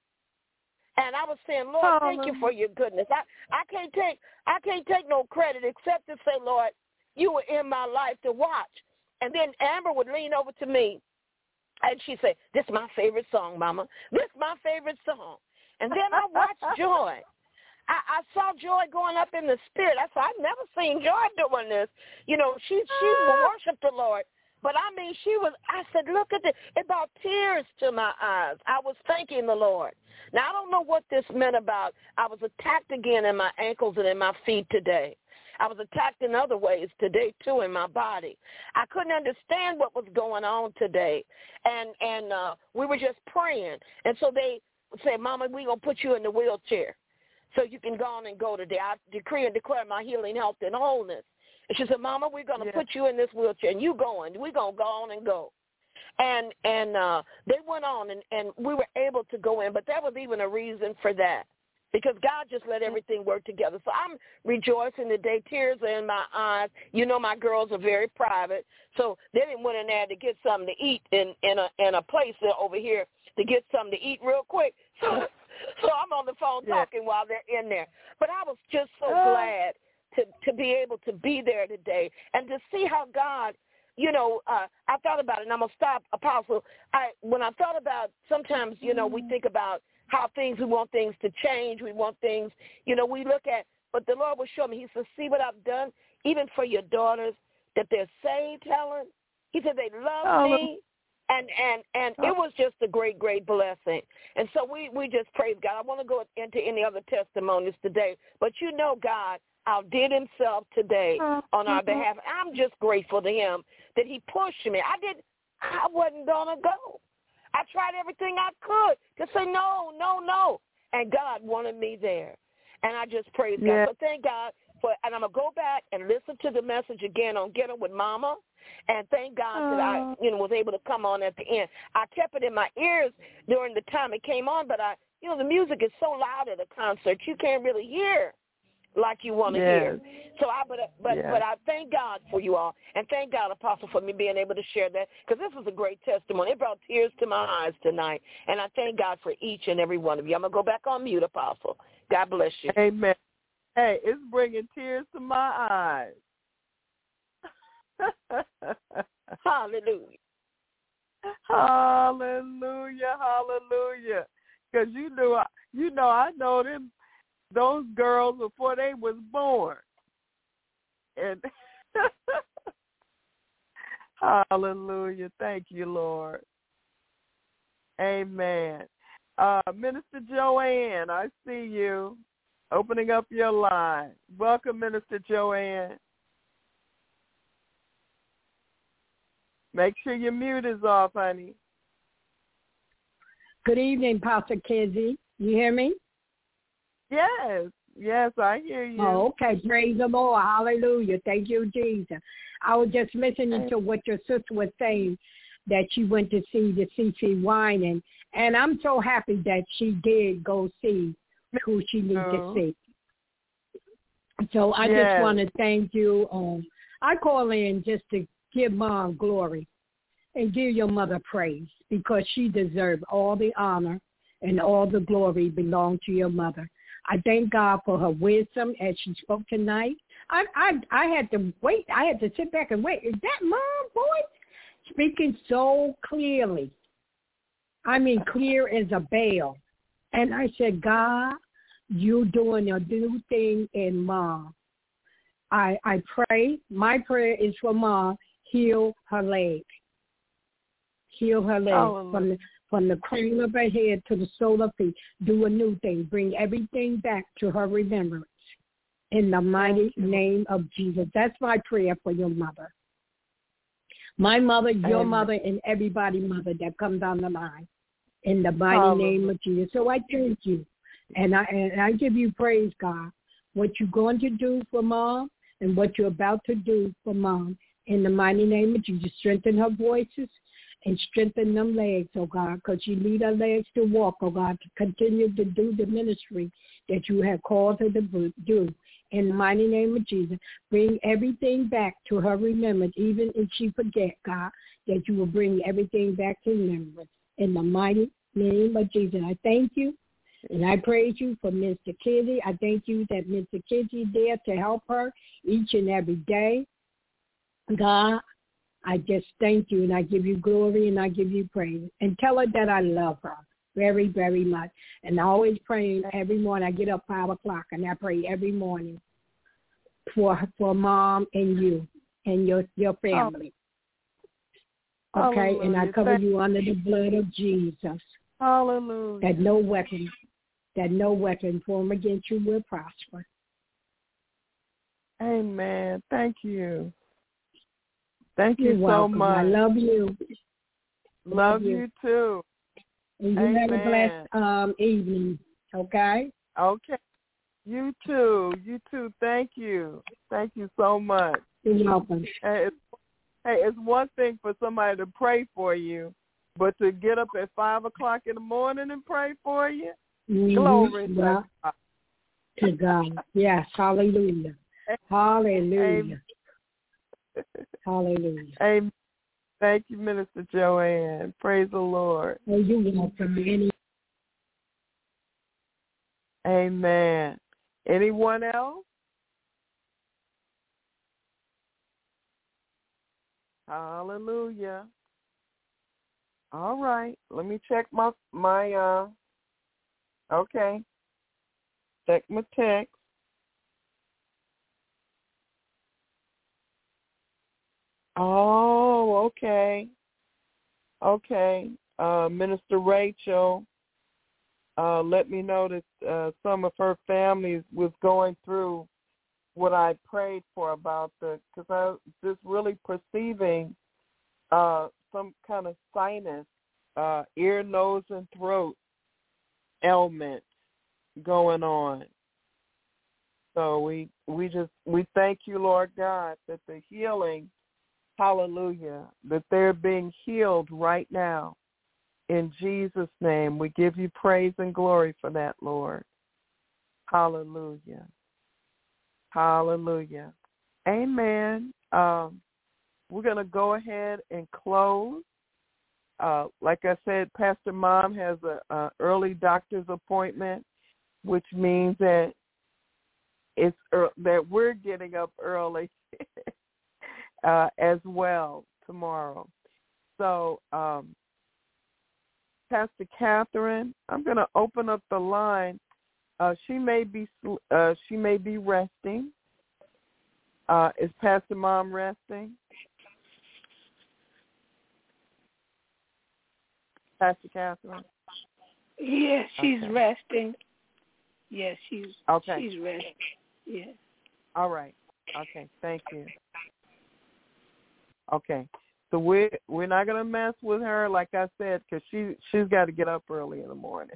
And I was saying, Lord, oh, thank you for your goodness. I, I can't take I can't take no credit except to say, Lord, you were in my life to watch. And then Amber would lean over to me, and she'd say, this is my favorite song, Mama. This is my favorite song. And then I watched Joy. I, I saw Joy going up in the spirit. I said, I've never seen Joy doing this. You know, she she worshiped the Lord. But, I mean, she was, I said, look at this. It brought tears to my eyes. I was thanking the Lord. Now, I don't know what this meant about. I was attacked again in my ankles and in my feet today. I was attacked in other ways today, too, in my body. I couldn't understand what was going on today. And and uh, we were just praying. And so they said, Mama, we're going to put you in the wheelchair so you can go on and go today. I decree and declare my healing, health, and wholeness. And she said, Mama, we're going to yeah. put you in this wheelchair, and you going. We're going to go on and go. And and uh, they went on, and, and we were able to go in. But there was even a reason for that, because God just let everything work together. So I'm rejoicing today. Tears are in my eyes. You know my girls are very private, so they didn't went in there to get something to eat in, in, a, in a place over here to get something to eat real quick. So, so I'm on the phone yeah. talking while they're in there. But I was just so oh. glad to, to be able to be there today and to see how God, you know, uh, I thought about it, and I'm going to stop, Apostle. I When I thought about, sometimes, you know, we think about how things, we want things to change. We want things, you know, we look at, but the Lord will show me. He said, see what I've done, even for your daughters, that they're saved, Helen. He said they love oh. me. And and and it was just a great, great blessing. And so we, we just praise God. I want to go into any other testimonies today. But you know God outdid Himself today on our behalf. I'm just grateful to Him that He pushed me. I didn't, I wasn't going to go. I tried everything I could to say no, no, no. And God wanted me there. And I just praise God. Yeah. So thank God for, and I'm going to go back and listen to the message again on Get Up with Mama. And thank God that I, you know, was able to come on at the end. I kept it in my ears during the time it came on, but I, you know, the music is so loud at a concert, you can't really hear like you want to yes. hear. So I, but but yes. but I thank God for you all, and thank God, Apostle, for me being able to share that, because this was a great testimony. It brought tears to my eyes tonight, and I thank God for each and every one of you. I'm gonna go back on mute, Apostle. God bless you. Amen. Hey, it's bringing tears to my eyes. Hallelujah. Hallelujah. Hallelujah. Because you know, you know, I know them. Those girls before they was born. And hallelujah. Thank you, Lord. Amen. Uh, Minister Joanne, I see you opening up your line. Welcome, Minister Joanne. Make sure your mute is off, honey. Good evening, Pastor Kizzy. You hear me? Yes, yes, I hear you. Oh, okay. Praise the Lord. Hallelujah. Thank you, Jesus. I was just listening to what your sister was saying, that she went to see the C C Winans, and I'm so happy that she did go see who she needed oh. to see. So I yes. just want to thank you. Um, I call in just to give Mom glory and give your mother praise, because she deserves all the honor and all the glory belong to your mother. I thank God for her wisdom as she spoke tonight. I I I had to wait. I had to sit back and wait. Is that Mom's voice? Speaking so clearly. I mean, clear as a bell. And I said, God, you doing a new thing in Mom. I I pray. My prayer is for Mom. Heal her leg. Heal her leg oh, from the From the crown of her head to the sole of her feet. Do a new thing. Bring everything back to her remembrance. In the mighty name of Jesus. That's my prayer for your mother. My mother, your Amen. mother, and everybody's mother that comes down the line. In the mighty Hallelujah. name of Jesus. So I thank you. And I, and I give you praise, God. What you're going to do for Mom and what you're about to do for Mom. In the mighty name of Jesus. Strengthen her voices. And strengthen them legs, oh God, because you need her legs to walk, oh God, to continue to do the ministry that you have called her to do. In the mighty name of Jesus, bring everything back to her remembrance, even if she forget, God, that you will bring everything back to remembrance. In the mighty name of Jesus, I thank you, and I praise you for Mister Kizzy. I thank you that Mister Kizzy is there to help her each and every day. God, I just thank you, and I give you glory, and I give you praise. And tell her that I love her very, very much. And I always pray every morning. I get up five o'clock, and I pray every morning for for Mom and you and your, your family. Oh. Okay? Hallelujah. And I cover Thank you under the blood of Jesus. Hallelujah. That no weapon, that no weapon formed against you will prosper. Amen. Thank you. Thank You're you so welcome. much. I love you. Love, love you. you too. And you Amen. have a blessed um, evening, okay? Okay. You too. You too. Thank you. Thank you so much. You're welcome. Hey, it's, hey, it's one thing for somebody to pray for you, but to get up at five o'clock in the morning and pray for you, mm-hmm. glory well, to God. To God. Yes. Hallelujah. Hallelujah. Amen. Hallelujah. Amen. Thank you, Minister Joanne. Praise the Lord. Oh, you're welcome. Any- Amen. Anyone else? Hallelujah. All right. Let me check my my uh okay. Check my text. Oh, okay. Okay. Uh, Minister Rachel uh, let me know that uh, some of her family was going through what I prayed for about the, because I was just really perceiving uh, some kind of sinus, uh, ear, nose, and throat ailment going on. So we we just we thank you, Lord God, that the healing Hallelujah. That they're being healed right now. In Jesus' name, we give you praise and glory for that, Lord. Hallelujah. Hallelujah. Amen. Um, we're going to go ahead and close. Uh, like I said, Pastor Mom has an early doctor's appointment, which means that it's er- that we're getting up early uh, as well tomorrow. So, um, Pastor Catherine, I'm going to open up the line. Uh, she may be uh, she may be resting. Uh, is Pastor Mom resting? Pastor Catherine? Yes, she's okay. resting. Yes, she's okay. she's resting. Yes. All right. Okay. Thank you. Okay. So we're we're not gonna mess with her, like I said, because she she's got to get up early in the morning.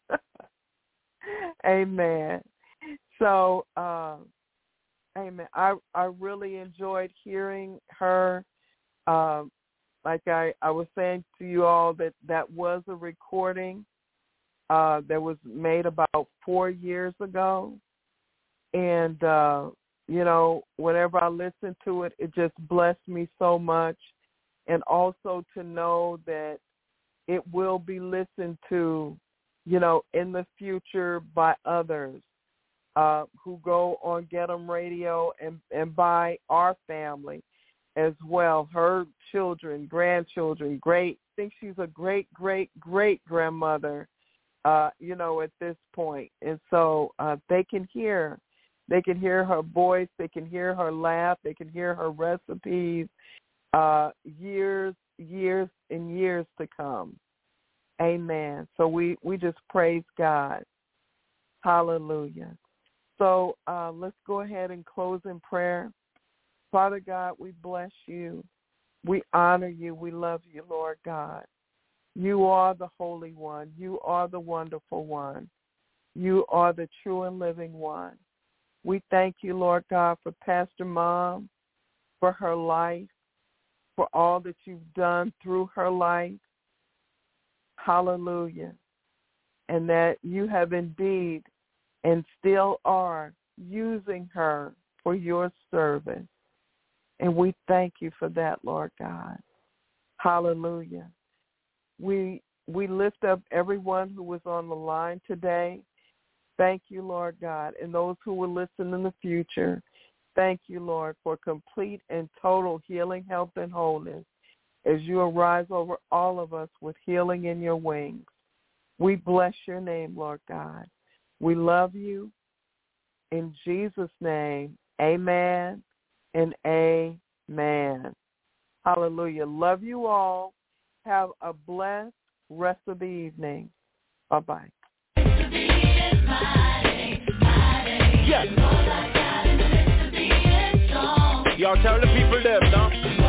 Amen. So, uh, amen. I I really enjoyed hearing her. Um, like I, I was saying to you all that that was a recording uh, that was made about four years ago, and uh, you know, whenever I listen to it, it just blessed me so much. And also to know that it will be listened to, you know, in the future by others uh, who go on Get 'em Radio and, and by our family as well, her children, grandchildren, great. I think she's a great, great, great grandmother, uh, you know, at this point. And so uh, they can hear, they can hear her voice, they can hear her laugh, they can hear her recipes. Uh, years, years, and years to come. Amen. So we, we just praise God. Hallelujah. So uh, let's go ahead and close in prayer. Father God, we bless you. We honor you. We love you, Lord God. You are the Holy One. You are the Wonderful One. You are the true and living one. We thank you, Lord God, for Pastor Mom, for her life, for all that you've done through her life. Hallelujah. And that you have indeed and still are using her for your service. And we thank you for that, Lord God. Hallelujah. We we lift up everyone who was on the line today. Thank you, Lord God. And those who will listen in the future, thank you, Lord, for complete and total healing, health, and wholeness as you arise over all of us with healing in your wings. We bless your name, Lord God. We love you. In Jesus' name, amen and amen. Hallelujah. Love you all. Have a blessed rest of the evening. Bye-bye. Yes. Y'all tell the people them, no?